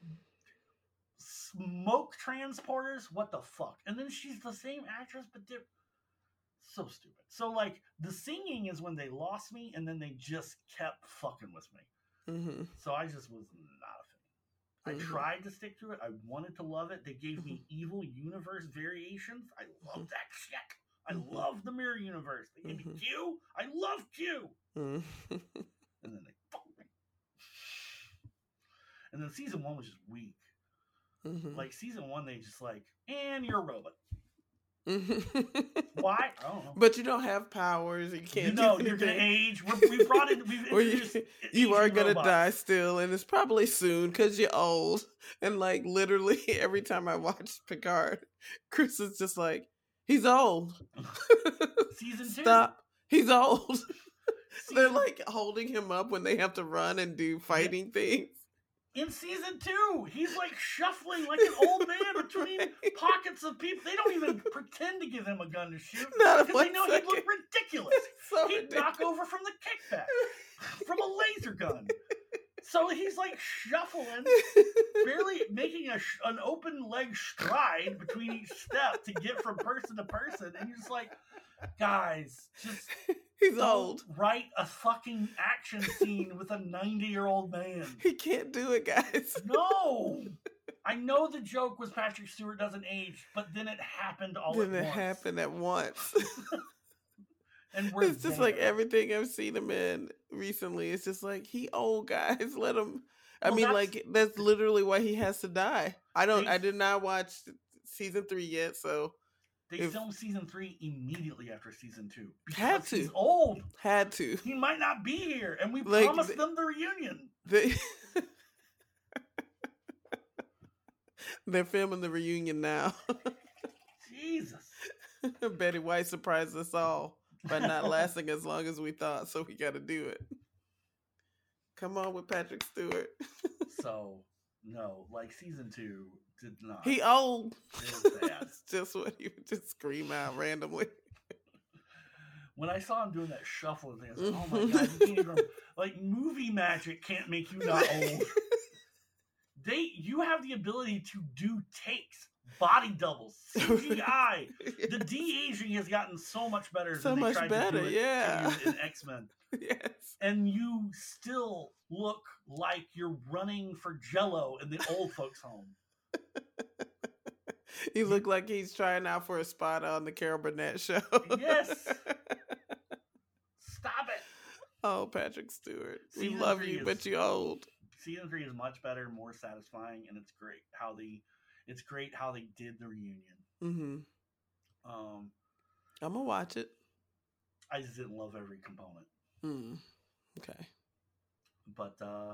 smoke transporters. What the fuck? And then she's the same actress, but different. So stupid. So like the singing is when they lost me, and then they just kept fucking with me. Mm-hmm. So I just was not a fan. I mm-hmm. tried to stick to it. I wanted to love it. They gave me mm-hmm. evil universe variations. I love mm-hmm. that shit. I mm-hmm. love the mirror universe. They gave mm-hmm. me Q. I love Q. Mm-hmm. And then they fucked me. And then season one was just weak. Mm-hmm. Like season one, they just like, and you're a robot. Why? I don't know. But you don't have powers. You can't. You know, do you're gonna age. We're, we brought in. We've introduced. you, you are gonna robots. die still, and it's probably soon because you're old. And like literally every time I watch Picard, Chris is just like, he's old. Season two. Stop. He's old. Season... They're like holding him up when they have to run and do fighting yeah. things. In season two, he's like shuffling like an old man between pockets of people. They don't even pretend to give him a gun to shoot because they know second. He'd look ridiculous. So he'd ridiculous. Knock over from the kickback from a laser gun. So he's like shuffling, barely making a sh- an open leg stride between each step to get from person to person. And you're just like, guys, just he's old. Write a fucking action scene with a ninety-year-old man. He can't do it, guys. No. I know the joke was Patrick Stewart doesn't age, but then it happened all then at it once. Then it happened at once. And we're it's just there. Like everything I've seen him in recently. It's just like, he old, guys. Let him. I well, mean, that's, like, that's literally why he has to die. I don't, they, I did not watch season three yet, so. They if, filmed season three immediately after season two. Had to. He's old. Had to. He might not be here, and we like, promised they, them the reunion. They, they're filming the reunion now. Jesus. Betty White surprised us all by not lasting as long as we thought, so we got to do it. Come on with Patrick Stewart. So, no, like season two did not. He old. It was bad. It's just what he would just scream out randomly. When I saw him doing that shuffling thing, I was like, oh my God, you can't even, like, movie magic can't make you not old. They, you have the ability to do takes, body doubles, C G I. Yes. The de-aging has gotten so much better. So than they much tried better, to do it yeah. In X-Men. Yes. And you still look like you're running for Jell-O in the old folks' home. He looked like he's trying out for a spot on the Carol Burnett show. Yes. Stop it. Oh, Patrick Stewart. Season we love you, is, but you're old. Season three is much better, more satisfying, and it's great how they it's great how they did the reunion. Mm-hmm. Um I'm gonna watch it. I just didn't love every component. Mm. Okay. But uh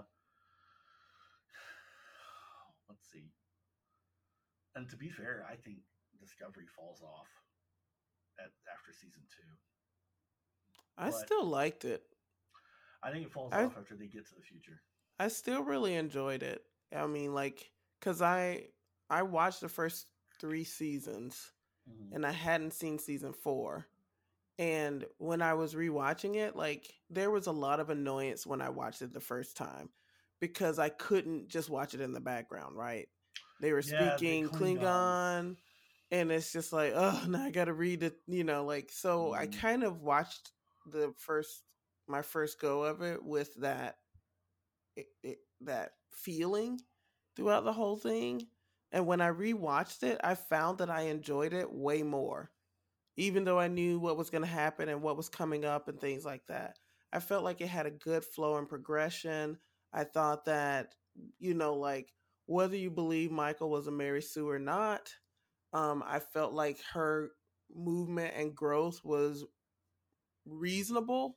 let's see. And to be fair, I think Discovery falls off at after season two. I but still liked it. I think it falls I, off after they get to the future. I still really enjoyed it. I mean, like, cause I I watched the first three seasons, mm-hmm. and I hadn't seen season four. And when I was rewatching it, like, there was a lot of annoyance when I watched it the first time, because I couldn't just watch it in the background, right? They were yeah, speaking Klingon, Klingon, and it's just like, oh, now I got to read it, you know, like, so mm. I kind of watched the first, my first go of it with that, it, it, that feeling throughout the whole thing. And when I rewatched it, I found that I enjoyed it way more, even though I knew what was going to happen and what was coming up and things like that. I felt like it had a good flow and progression. I thought that, you know, like whether you believe Michael was a Mary Sue or not, um, I felt like her movement and growth was reasonable.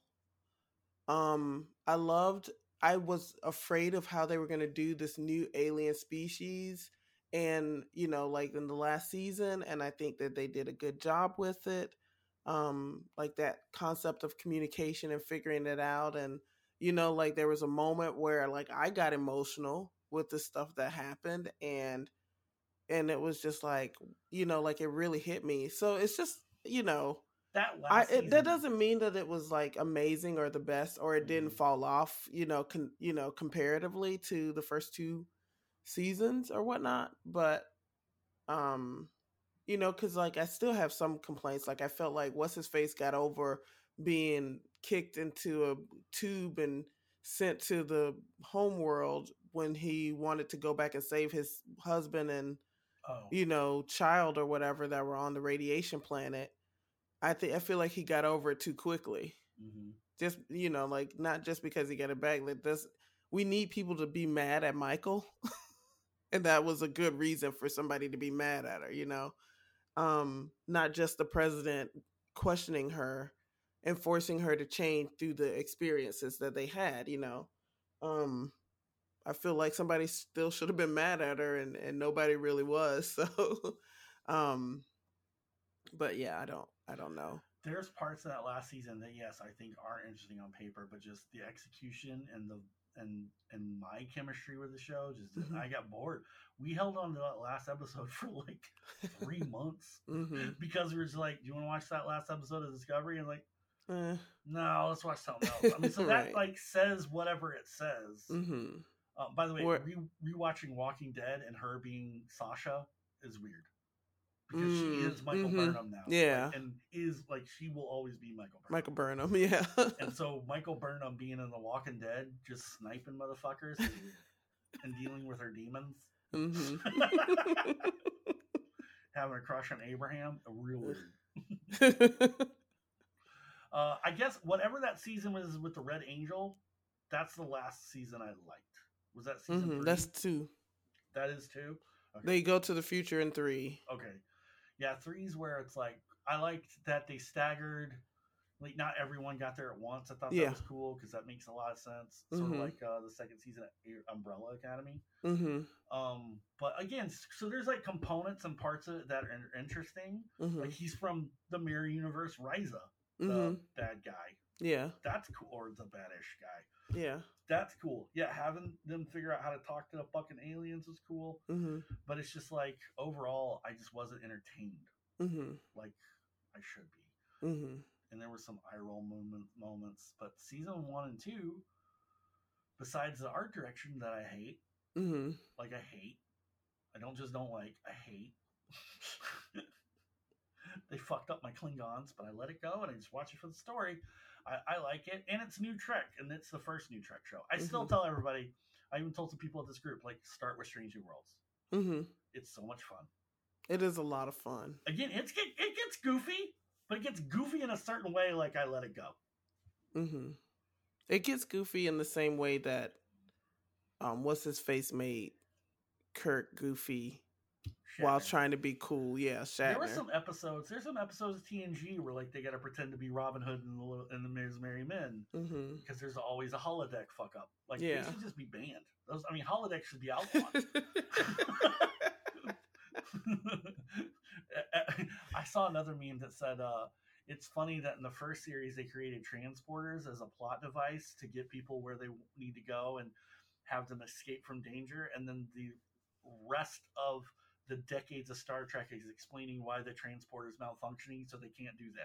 Um, I loved, I was afraid of how they were going to do this new alien species. And, you know, like in the last season, and I think that they did a good job with it. Um, like that concept of communication and figuring it out. And, you know, like there was a moment where like I got emotional with the stuff that happened, and and it was just like, you know, like it really hit me. So it's just, you know, That I last it, that season. doesn't mean that it was like amazing or the best or it didn't Mhm. fall off, you know, con, you know, comparatively to the first two seasons or whatnot. But um, you know, because like I still have some complaints. Like I felt like what's his face got over being kicked into a tube and sent to the home world when he wanted to go back and save his husband and, Oh. you know, child or whatever that were on the radiation planet. I think I feel like he got over it too quickly. Mm-hmm. Just, you know, like not just because he got it back. Like this, we need people to be mad at Michael, and that was a good reason for somebody to be mad at her. You know, um, not just the president questioning her and forcing her to change through the experiences that they had. You know, um, I feel like somebody still should have been mad at her, and and nobody really was. So, um, but yeah, I don't, I don't know. There's parts of that last season that yes, I think are interesting on paper, but just the execution and the and and my chemistry with the show just didn't. Mhm. I got bored. We held on to that last episode for like three months Mhm. because we were just like, "Do you want to watch that last episode of Discovery?" And like, Eh. no, let's watch something else. I mean, so that Right. like says whatever it says. Mhm. Uh, by the way, Or re rewatching Walking Dead and her being Sasha is weird because she mm, is Michael mhm. Burnham now, Yeah. like, and is like she will always be Michael Burnham. Michael Burnham, yeah. And so Michael Burnham being in The Walking Dead, just sniping motherfuckers and, and dealing with her demons, Mhm. having a crush on Abraham, real weird. uh, I guess whatever that season was with the Red Angel, that's the last season I liked. Was that season Mhm. three? That's two. That is two. Okay. They go to the future in three. Okay. Yeah, three's where it's like I liked that they staggered. Like not everyone got there at once. I thought Yeah. that was cool because that makes a lot of sense. Sort Mhm. of like uh, the second season of Umbrella Academy. Mhm. Um, but again, so there's like components and parts of it that are interesting. Mhm. Like he's from the Mirror Universe, Ryza, the Mhm. bad guy. Yeah. That's cool, or the badish guy. Yeah. That's cool. Yeah, having them figure out how to talk to the fucking aliens was cool. Mhm. But it's just like overall, I just wasn't entertained Mhm. like I should be. Mhm. And there were some eye roll moment, moments. But season one and two, besides the art direction that I hate, Mhm. like I hate, I don't just don't like, I hate. They fucked up my Klingons, but I let it go and I just watch it for the story. I, I like it, and it's new Trek, and it's the first new Trek show. I still Mhm. tell everybody. I even told some people at this group, like, start with Strange New Worlds. Mhm. It's so much fun. It is a lot of fun. Again, it's it gets goofy, but it gets goofy in a certain way. Like I let it go. Mhm. It gets goofy in the same way that um, what's his face made Kirk goofy while Shatner. trying to be cool. Yeah, Shatner. There were some episodes. There's some episodes of T N G where like they got to pretend to be Robin Hood and the and the Miz Merry Men Mm-hmm. because there's always a holodeck fuck up. Like Yeah. they should just be banned. Those, I mean, holodeck should be outlawed. I saw another meme that said, uh, "It's funny that in the first series they created transporters as a plot device to get people where they need to go and have them escape from danger, and then the rest of the decades of Star Trek is explaining why the transporter is malfunctioning, so they can't do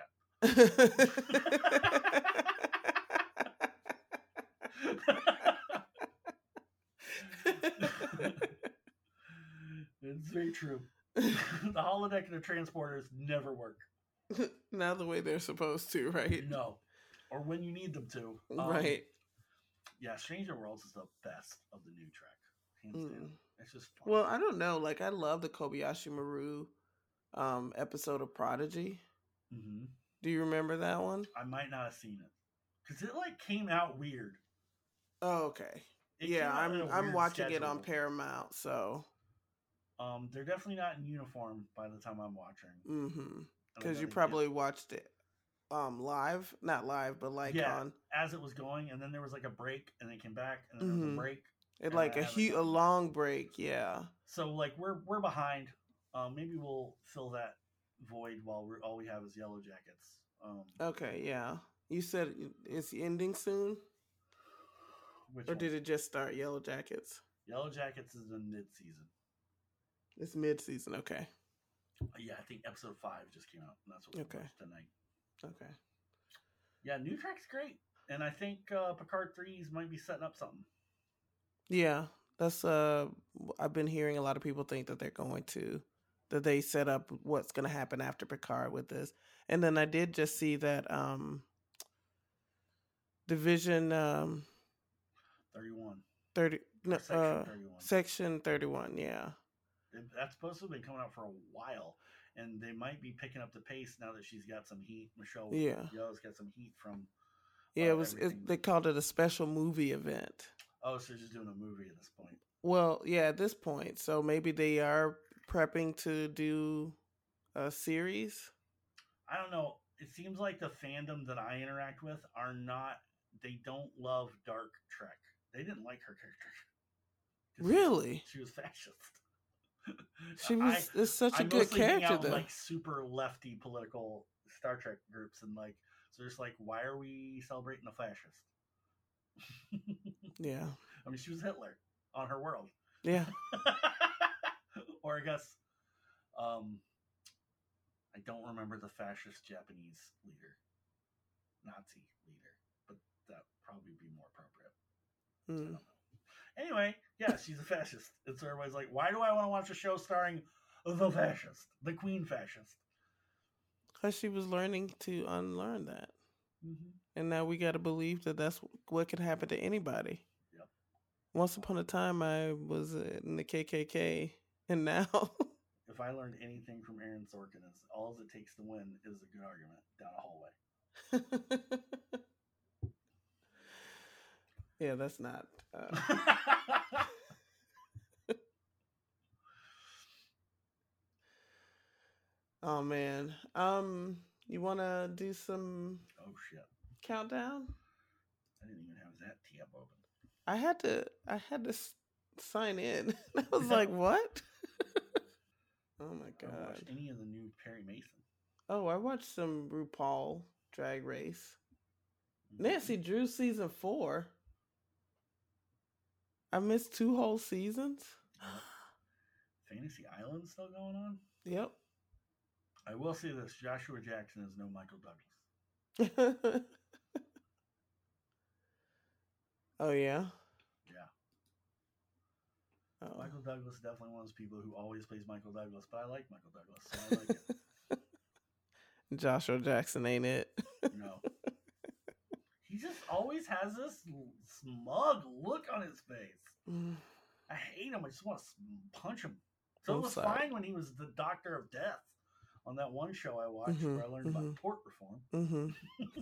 that." It's very true. The holodeck and the transporters never work. Not the way they're supposed to, right? No. Or when you need them to. Um, right. Yeah, Stranger Worlds is the best of the new Trek. Hands mm. down. It's just fun. Well, I don't know. Like, I love the Kobayashi Maru um, episode of Prodigy. Mm-hmm. Do you remember that one? I might not have seen it. Because it, like, came out weird. Oh, okay. It Yeah, came out in I'm a I'm weird watching it on schedule. Paramount, so Um, they're definitely not in uniform by the time I'm watching. mm-hmm. And I Because know you they get probably watched it um live, not live, but like yeah, on as it was going, and then there was like a break, and they came back, and then there was a mm-hmm. break, It and like I a haven't hu- a gotten back. long break, yeah. So like we're we're behind. Um, maybe we'll fill that void while we're all we have is Yellow Jackets. Um, Okay, yeah. You said it- it's ending soon, which or one? did it just start? Yellow Jackets. Yellow Jackets is in mid season. It's mid season. Okay. Yeah, I think episode five just came out, and that's what we Okay. watched tonight. Okay. Yeah, new track's great, and I think uh, Picard threes might be setting up something. Yeah, that's uh. I've been hearing a lot of people think that they're going to, that they set up what's going to happen after Picard with this, and then I did just see that um. Division um. Thirty-one. Thirty. No, Section uh, thirty-one. Section thirty-one. Yeah. That's supposed to have been coming out for a while, and they might be picking up the pace now that she's got some heat. Michelle Yeah. Yeoh's got some heat from. Yeah, uh, it was. everything. It, they called it a special movie event. Oh, so they're just doing a movie at this point. Well, yeah, at this point, so maybe they are prepping to do a series. I don't know. It seems like the fandom that I interact with are not. They don't love Dark Trek. They didn't like her character. Really? She was, she was fascist. She was. I, it's such a I good character, out though. Like super lefty political Star Trek groups, and like so, just like, why are we celebrating a fascist? Yeah. I mean, she was Hitler on her world. Yeah. Or I guess, um, I don't remember the fascist Japanese leader, Nazi leader, but that probably be more appropriate. Mm. I don't know. Anyway, yeah, she's a fascist. And so everybody's like, why do I want to watch a show starring the fascist, the queen fascist? Because she was learning to unlearn that. Mm-hmm. And now we got to believe that that's what can happen to anybody. Yep. Once upon a time, I was in the K K K, and now. If I learned anything from Aaron Sorkin, is all it takes to win is a good argument down a hallway. Yeah, that's not. Uh... oh man, um, you want to do some? Oh shit! Countdown. I didn't even have that tab open. I had to. I had to s- sign in. I was like, "What?" Oh my god! I watched any of the new Perry Mason? Oh, I watched some RuPaul Drag Race. Mm-hmm. Nancy Drew season four. I missed two whole seasons. Fantasy Island still going on? Yep. I will say this: Joshua Jackson is no Michael Douglas. Oh yeah. Yeah. Oh. Michael Douglas is definitely one of those people who always plays Michael Douglas, but I like Michael Douglas, so I like it. Joshua Jackson ain't it? No. He just always has this smug look on his face. Mm. I hate him. I just want to punch him. So I'm it was sorry. Fine when he was the Doctor of Death on that one show I watched mm-hmm, where I learned mm-hmm. about tort reform. Mm-hmm.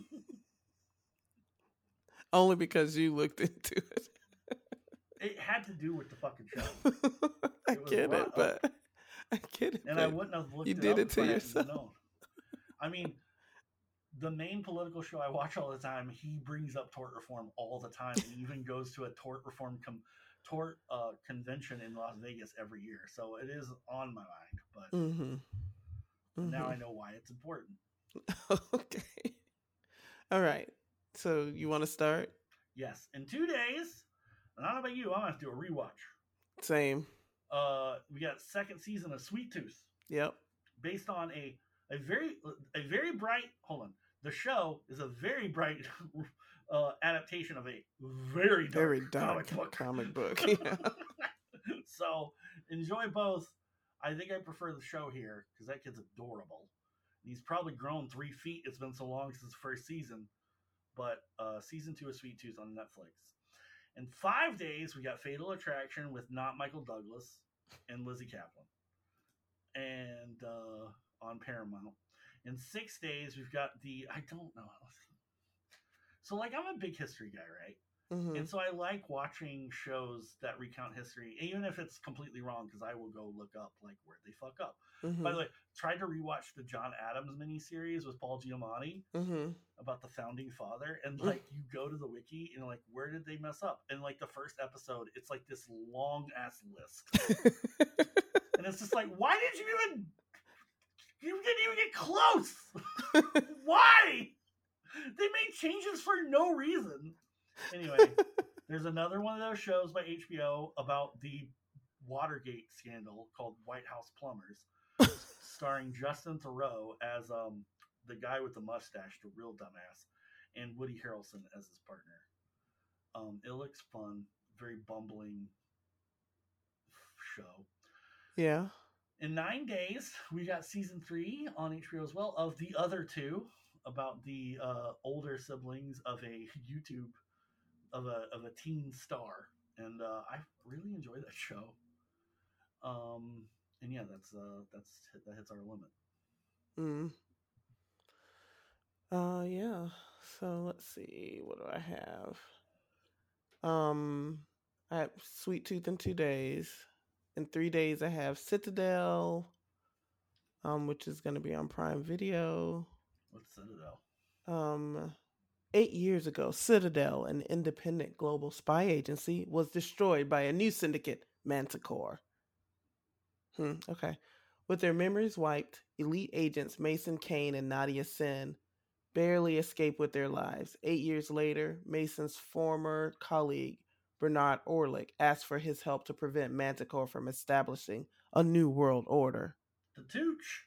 Only because you looked into it. It had to do with the fucking show. I get it, but up. I get it. And I wouldn't have looked you it did up it to yourself. I mean, the main political show I watch all the time, he brings up tort reform all the time. He even goes to a tort reform com- tort uh, convention in Las Vegas every year. So it is on my mind, but mm-hmm. Mm-hmm. now I know why it's important. Okay. All right. So you want to start? Yes. In two days, and I don't know about you, I'm going to have to do a rewatch. Same. Uh, we got second season of Sweet Tooth. Yep. Based on a, a very a very bright, hold on. The show is a very bright uh, adaptation of a very dark, very dark comic book. Comic book. Yeah. So enjoy both. I think I prefer the show here because that kid's adorable. He's probably grown three feet. It's been so long since the first season. But uh, season two of Sweet Tooth on Netflix. In five days, we got Fatal Attraction with not Michael Douglas and Lizzie Kaplan. And uh, on Paramount. In six days, we've got the, I don't know. So, like, I'm a big history guy, right? Mm-hmm. And so I like watching shows that recount history, even if it's completely wrong, because I will go look up like where they fuck up. By Mm-hmm. the way, tried to rewatch the John Adams miniseries with Paul Giamatti Mm-hmm. about the founding father, and like you go to the wiki and like where did they mess up? And like the first episode, it's like this long ass list, and it's just like, why did you even? You didn't even get close. Why? They made changes for no reason. Anyway, there's another one of those shows by H B O about the Watergate scandal called White House Plumbers, starring Justin Theroux as um, the guy with the mustache, the real dumbass, and Woody Harrelson as his partner. Um, it looks fun, very bumbling show. Yeah. In nine days, we got season three on H B O as well of The Other Two, about the uh, older siblings of a YouTube of a of a teen star, and uh, I really enjoy that show. Um, and yeah, that's uh, that's that hits our limit. Mm. Uh, yeah. So let's see. What do I have? Um, I have Sweet Tooth in two days. In three days, I have Citadel, um, which is going to be on Prime Video. What's Citadel? Um, eight years ago, Citadel, an independent global spy agency, was destroyed by a new syndicate, Manticore. Hmm, okay. With their memories wiped, elite agents Mason Kane and Nadia Sen barely escape with their lives. Eight years later, Mason's former colleague, Bernard Orlick, asked for his help to prevent Manticore from establishing a new world order. The Tooch.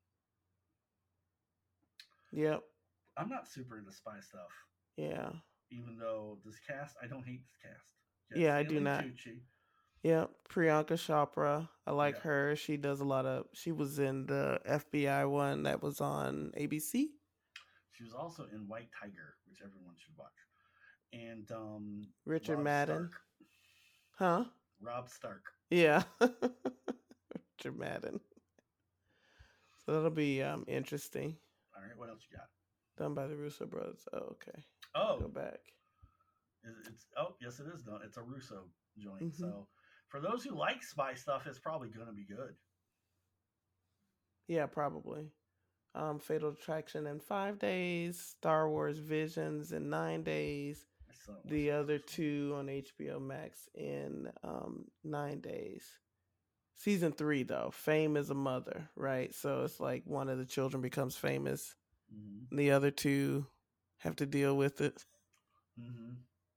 Yep. I'm not super into spy stuff. Yeah. Even though this cast, I don't hate this cast. Yeah, I do not. Tucci. Yep. Priyanka Chopra. I like Yeah. her. She does a lot of. She was in the F B I one that was on A B C. She was also in White Tiger, which everyone should watch. And um, Richard Rob Madden. Stark. Huh? Rob Stark. Yeah. Richard Madden. So that'll be um interesting. All right, what else you got? Done by the Russo brothers. Oh, okay. Oh, Go back. It's oh yes, it is done. It's a Russo joint. Mm-hmm. So for those who like spy stuff, it's probably going to be good. Yeah, probably. Um, Fatal Attraction in five days. Star Wars Visions in nine days. The other two on H B O Max in um, nine days. Season three, though, Fame is a Mother, right? So it's like one of the children becomes famous. Mm-hmm. The other two have to deal with it. Mm-hmm.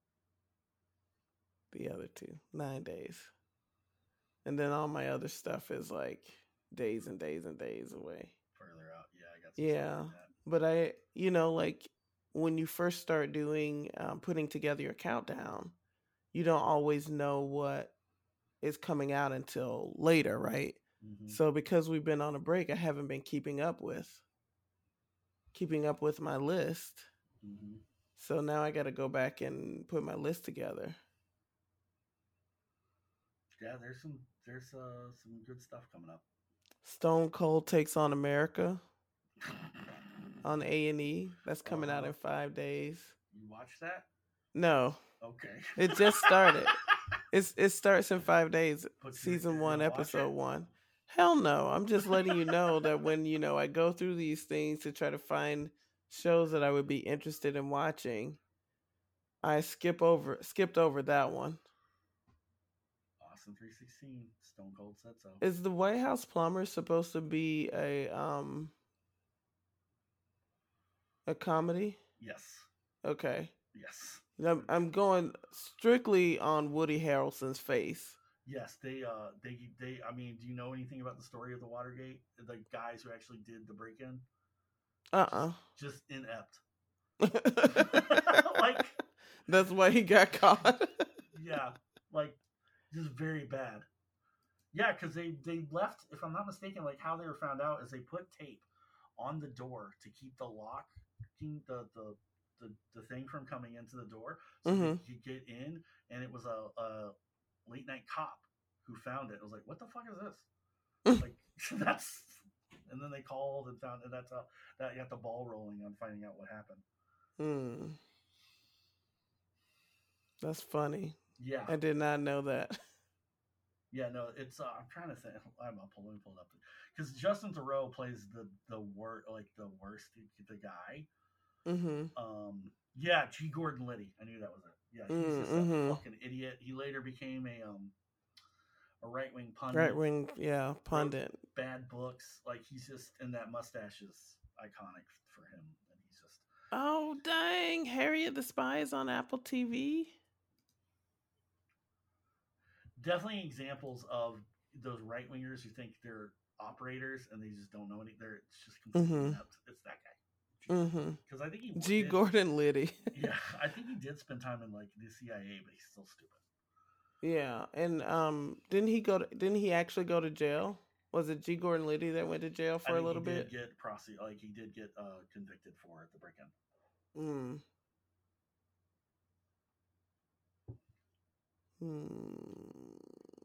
The other two, nine days. And then all my other stuff is like days and days and days away. Further out, yeah, I got some yeah. Like that. But I, you know, like when you first start doing, um, putting together your countdown, you don't always know what is coming out until later, right? Mm-hmm. So because we've been on a break, I haven't been keeping up with, keeping up with my list. Mm-hmm. So now I got to go back and put my list together. Yeah, there's some there's uh, some good stuff coming up. Stone Cold Takes on America on A and E. That's coming uh-huh. out in five days. You watched that? No. Okay. It just started. it's it starts in five days. But season you're, one, you're episode one. Hell no. I'm just letting you know that when, you know, I go through these things to try to find shows that I would be interested in watching, I skip over skipped over that one. Austin three sixteen, Stone Cold said so. Is the White House Plumber supposed to be a um a comedy? Yes. Okay. Yes. I'm I'm going strictly on Woody Harrelson's face. Yes, they uh they they I mean, do you know anything about the story of the Watergate? The guys who actually did the break-in? Uh-uh. Just, just inept. Like that's why he got caught. Yeah, like just very bad. Yeah, because they they left, if I'm not mistaken, like how they were found out is they put tape on the door to keep the lock, the the the, the thing from coming into the door, so mm-hmm. they could get in, and it was a, a late night cop who found it. It was like, what the fuck is this? Like that's, and then they called and found, and that's how that got the ball rolling on finding out what happened. Hmm. That's funny. Yeah, I did not know that. yeah. No, it's. Uh, I'm trying to think. I'm gonna pull. Let me pull it up because Justin Theroux plays the the wor like the worst the guy. Mm-hmm. Um. Yeah, G. Gordon Liddy. I knew that was it. Yeah, he's just a Mm-hmm. fucking idiot. He later became a um a right wing Right pundit. wing, yeah, Wrote pundit. bad books. Like he's just, and that mustache is iconic for him. And he's just Oh dang! Harriet the Spy is on Apple T V. definitely examples of those right wingers who think they're operators and they just don't know any. They're it's just completely Mm-hmm. inept. It's that guy. Mm-hmm. Because I think he G. did, Gordon Liddy. yeah, I think he did spend time in like the C I A, but he's still stupid. Yeah, and um, didn't he go? To, didn't he actually go to jail? Was it G. Gordon Liddy that went to jail for I a think little he did bit? get prosec- like he did get uh, convicted for the break-in. Mm. Hmm.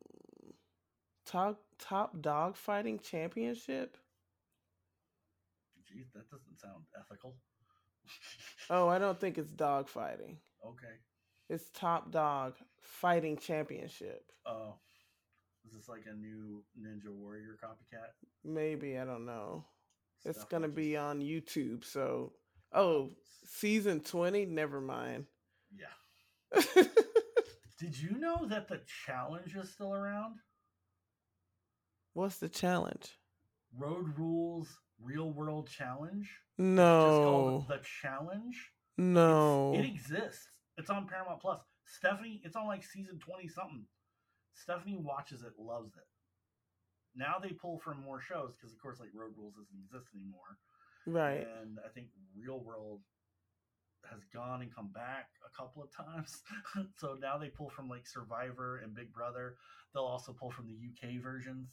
Top top dog fighting championship. Geez, that doesn't sound ethical. Oh, I don't think it's dog fighting. Okay. It's top dog fighting championship. Oh, is this like a new Ninja Warrior copycat? Maybe, I don't know. It's Stuff gonna like be just- on YouTube. So, oh, season twenty. Never mind. Yeah. Did you know that the challenge is still around? What's the challenge? Road Rules Real World Challenge. No. It's just called The Challenge. No. It's, it exists. It's on Paramount Plus. Stephanie, it's on like season twenty something. Stephanie watches it, loves it. Now they pull from more shows because, of course, like Road Rules doesn't exist anymore. Right. And I think Real World has gone and come back a couple of times. So now they pull from like Survivor and Big Brother. They'll also pull from the U K versions.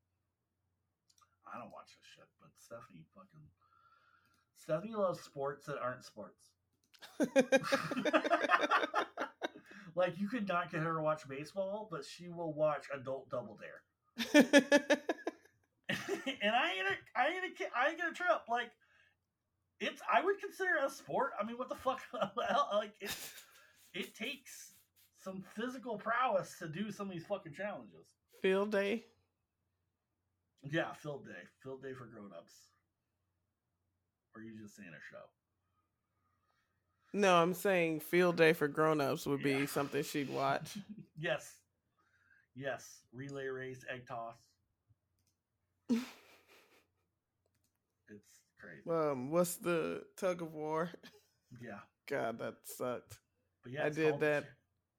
I don't watch this shit, but Stephanie fucking Stephanie loves sports that aren't sports. Like you could not get her to watch baseball, but she will watch Adult Double Dare. And I ain't a, I ain't a, I ain't gonna trip. Like it's I would consider it a sport. I mean, what the fuck? Like it it takes some physical prowess to do some of these fucking challenges. Field day. Yeah, field day. Field day for grown-ups. Or are you just saying a show? No, I'm saying field day for grown-ups would be Yeah. something she'd watch. Yes. Yes. Relay race, egg toss. It's crazy. Um, what's the tug of war? Yeah. God, that sucked. But yeah, I it's did called the that. Ch-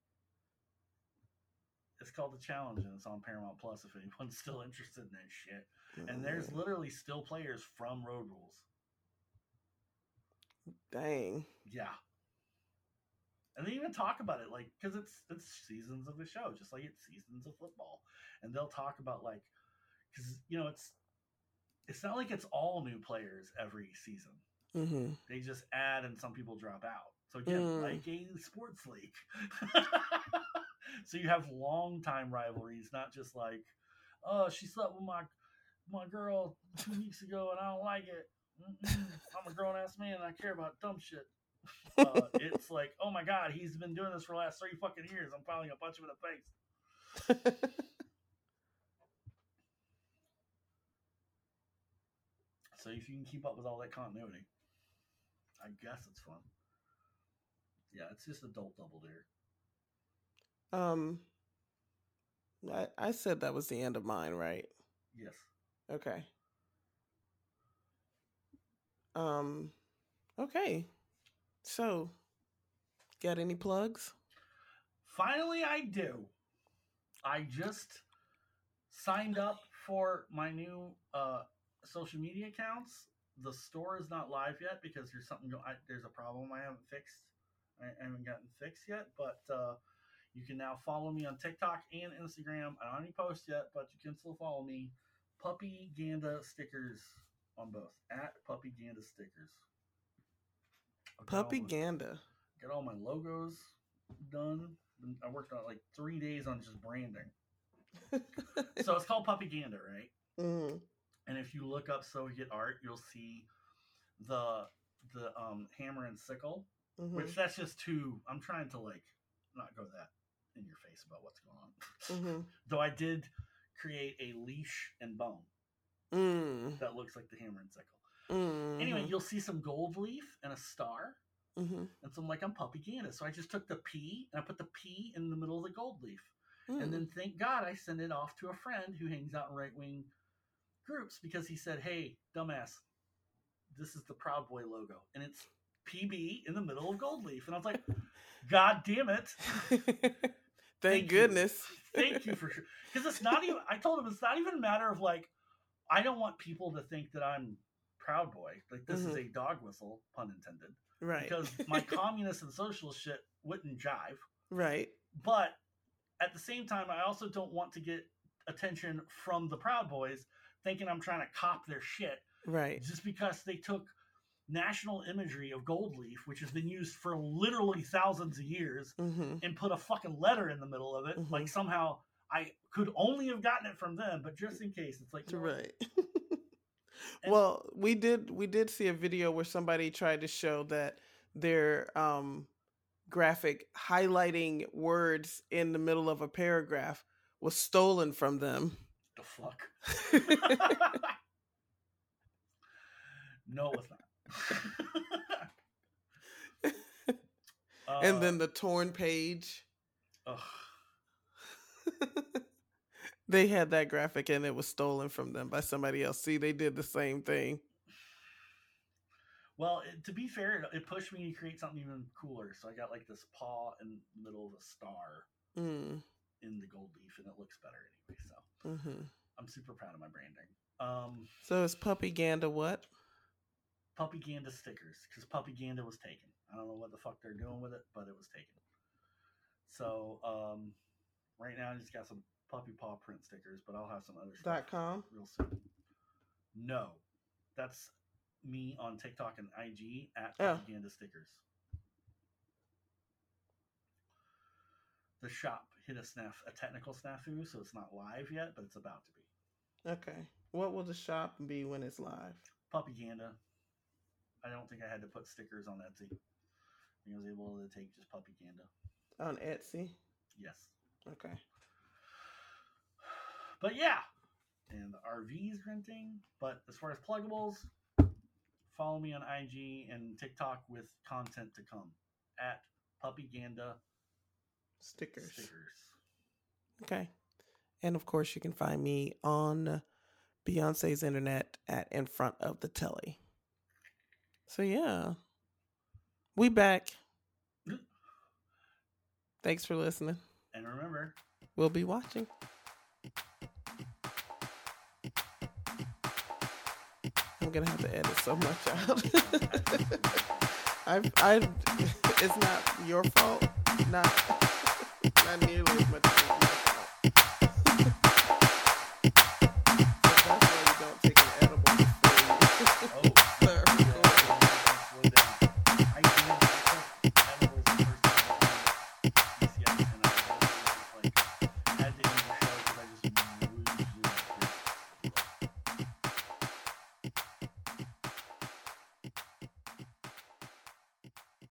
It's called The Challenge, and it's on Paramount Plus if anyone's still interested in that shit. And there's literally still players from Road Rules. Dang. Yeah. And they even talk about it, like, because it's it's seasons of the show, just like it's seasons of football. And they'll talk about, like, because, you know, it's it's not like it's all new players every season. Mm-hmm. They just add and some people drop out. So, again, Mm. like a sports league. So you have long-time rivalries, not just like, oh, she slept with my my girl two weeks ago and I don't like it. Mm-mm. I'm a grown-ass man and I care about dumb shit. Uh, it's like, oh my god, he's been doing this for the last three fucking years. I'm finally gonna punch him in the face. So if you can keep up with all that continuity, I guess it's fun. Yeah, it's just adult Double Dare. um, I I said that was the end of mine, right? Yes. Okay. Um, okay. So, got any plugs? Finally, I do. I just signed up for my new uh, social media accounts. The store is not live yet because there's something. Go- I, there's a problem I haven't fixed. I, I haven't gotten fixed yet, but uh, you can now follow me on TikTok and Instagram. I don't have any posts yet, but you can still follow me. Puppy Ganda stickers on both at Puppy Ganda stickers. I've got all Puppy my- Ganda. Got all my logos done. I worked on like three days on just branding. So it's called Puppy Gander, right? Mm-hmm. And if you look up So We Get Art, you'll see the the um, hammer and sickle, Mm-hmm. which that's just too. I'm trying to like not go that in your face about what's going on. Mm-hmm. Though I did create a leash and bone Mm. that looks like the hammer and sickle. Mm-hmm. Anyway, you'll see some gold leaf and a star. Mm-hmm. And so I'm like, I'm Puppy Ganda. So I just took the P and I put the P in the middle of the gold leaf. Mm. And then thank God I sent it off to a friend who hangs out in right wing groups because he said, hey, dumbass, this is the Proud Boy logo. And it's P B in the middle of gold leaf. And I was like, God damn it. Thank, Thank goodness. You. Thank you for sure. Because it's not even, I told him it's not even a matter of like, I don't want people to think that I'm Proud Boy. Like this mm-hmm. is a dog whistle, pun intended. Right. Because my communist and socialist shit wouldn't jive. Right. But at the same time, I also don't want to get attention from the Proud Boys thinking I'm trying to cop their shit. Right. Just because they took national imagery of gold leaf, which has been used for literally thousands of years, mm-hmm. and put a fucking letter in the middle of it. Mm-hmm. Like somehow I could only have gotten it from them, but just in case, it's like, you know, right. Well, we did we did see a video where somebody tried to show that their um, graphic highlighting words in the middle of a paragraph was stolen from them. The fuck? No, it's not. uh, and then the torn page. Ugh. They had that graphic and it was stolen from them by somebody else. See, they did the same thing. Well, it, to be fair, it, it pushed me to create something even cooler. So I got like this paw in the middle of a star mm. in the gold leaf, and it looks better anyway. So mm-hmm. I'm super proud of my branding. Um, so is Puppy Ganda what? Puppy Ganda stickers, because Puppy Ganda was taken. I don't know what the fuck they're doing with it, but it was taken. So um, right now I just got some puppy paw print stickers, but I'll have some other stuff Dot com? real soon. No, that's me on TikTok and I G at Puppy oh. Ganda stickers. The shop hit a snaf, a technical snafu, so it's not live yet, but it's about to be. Okay. What will the shop be when it's live? Puppy Ganda. I don't think I had to put stickers on Etsy. I was able to take just Puppy Ganda. On Etsy? Yes. Okay. But yeah. And the R V's renting. But as far as pluggables, follow me on I G and TikTok with content to come. At Puppy Ganda Stickers. Stickers. Okay. And of course you can find me on Beyonce's internet at In Front of the Telly. So yeah, we back. Thanks for listening. And remember, we'll be watching. I'm gonna have to edit so much out. I've, I, it's not your fault. Not, not nearly as much as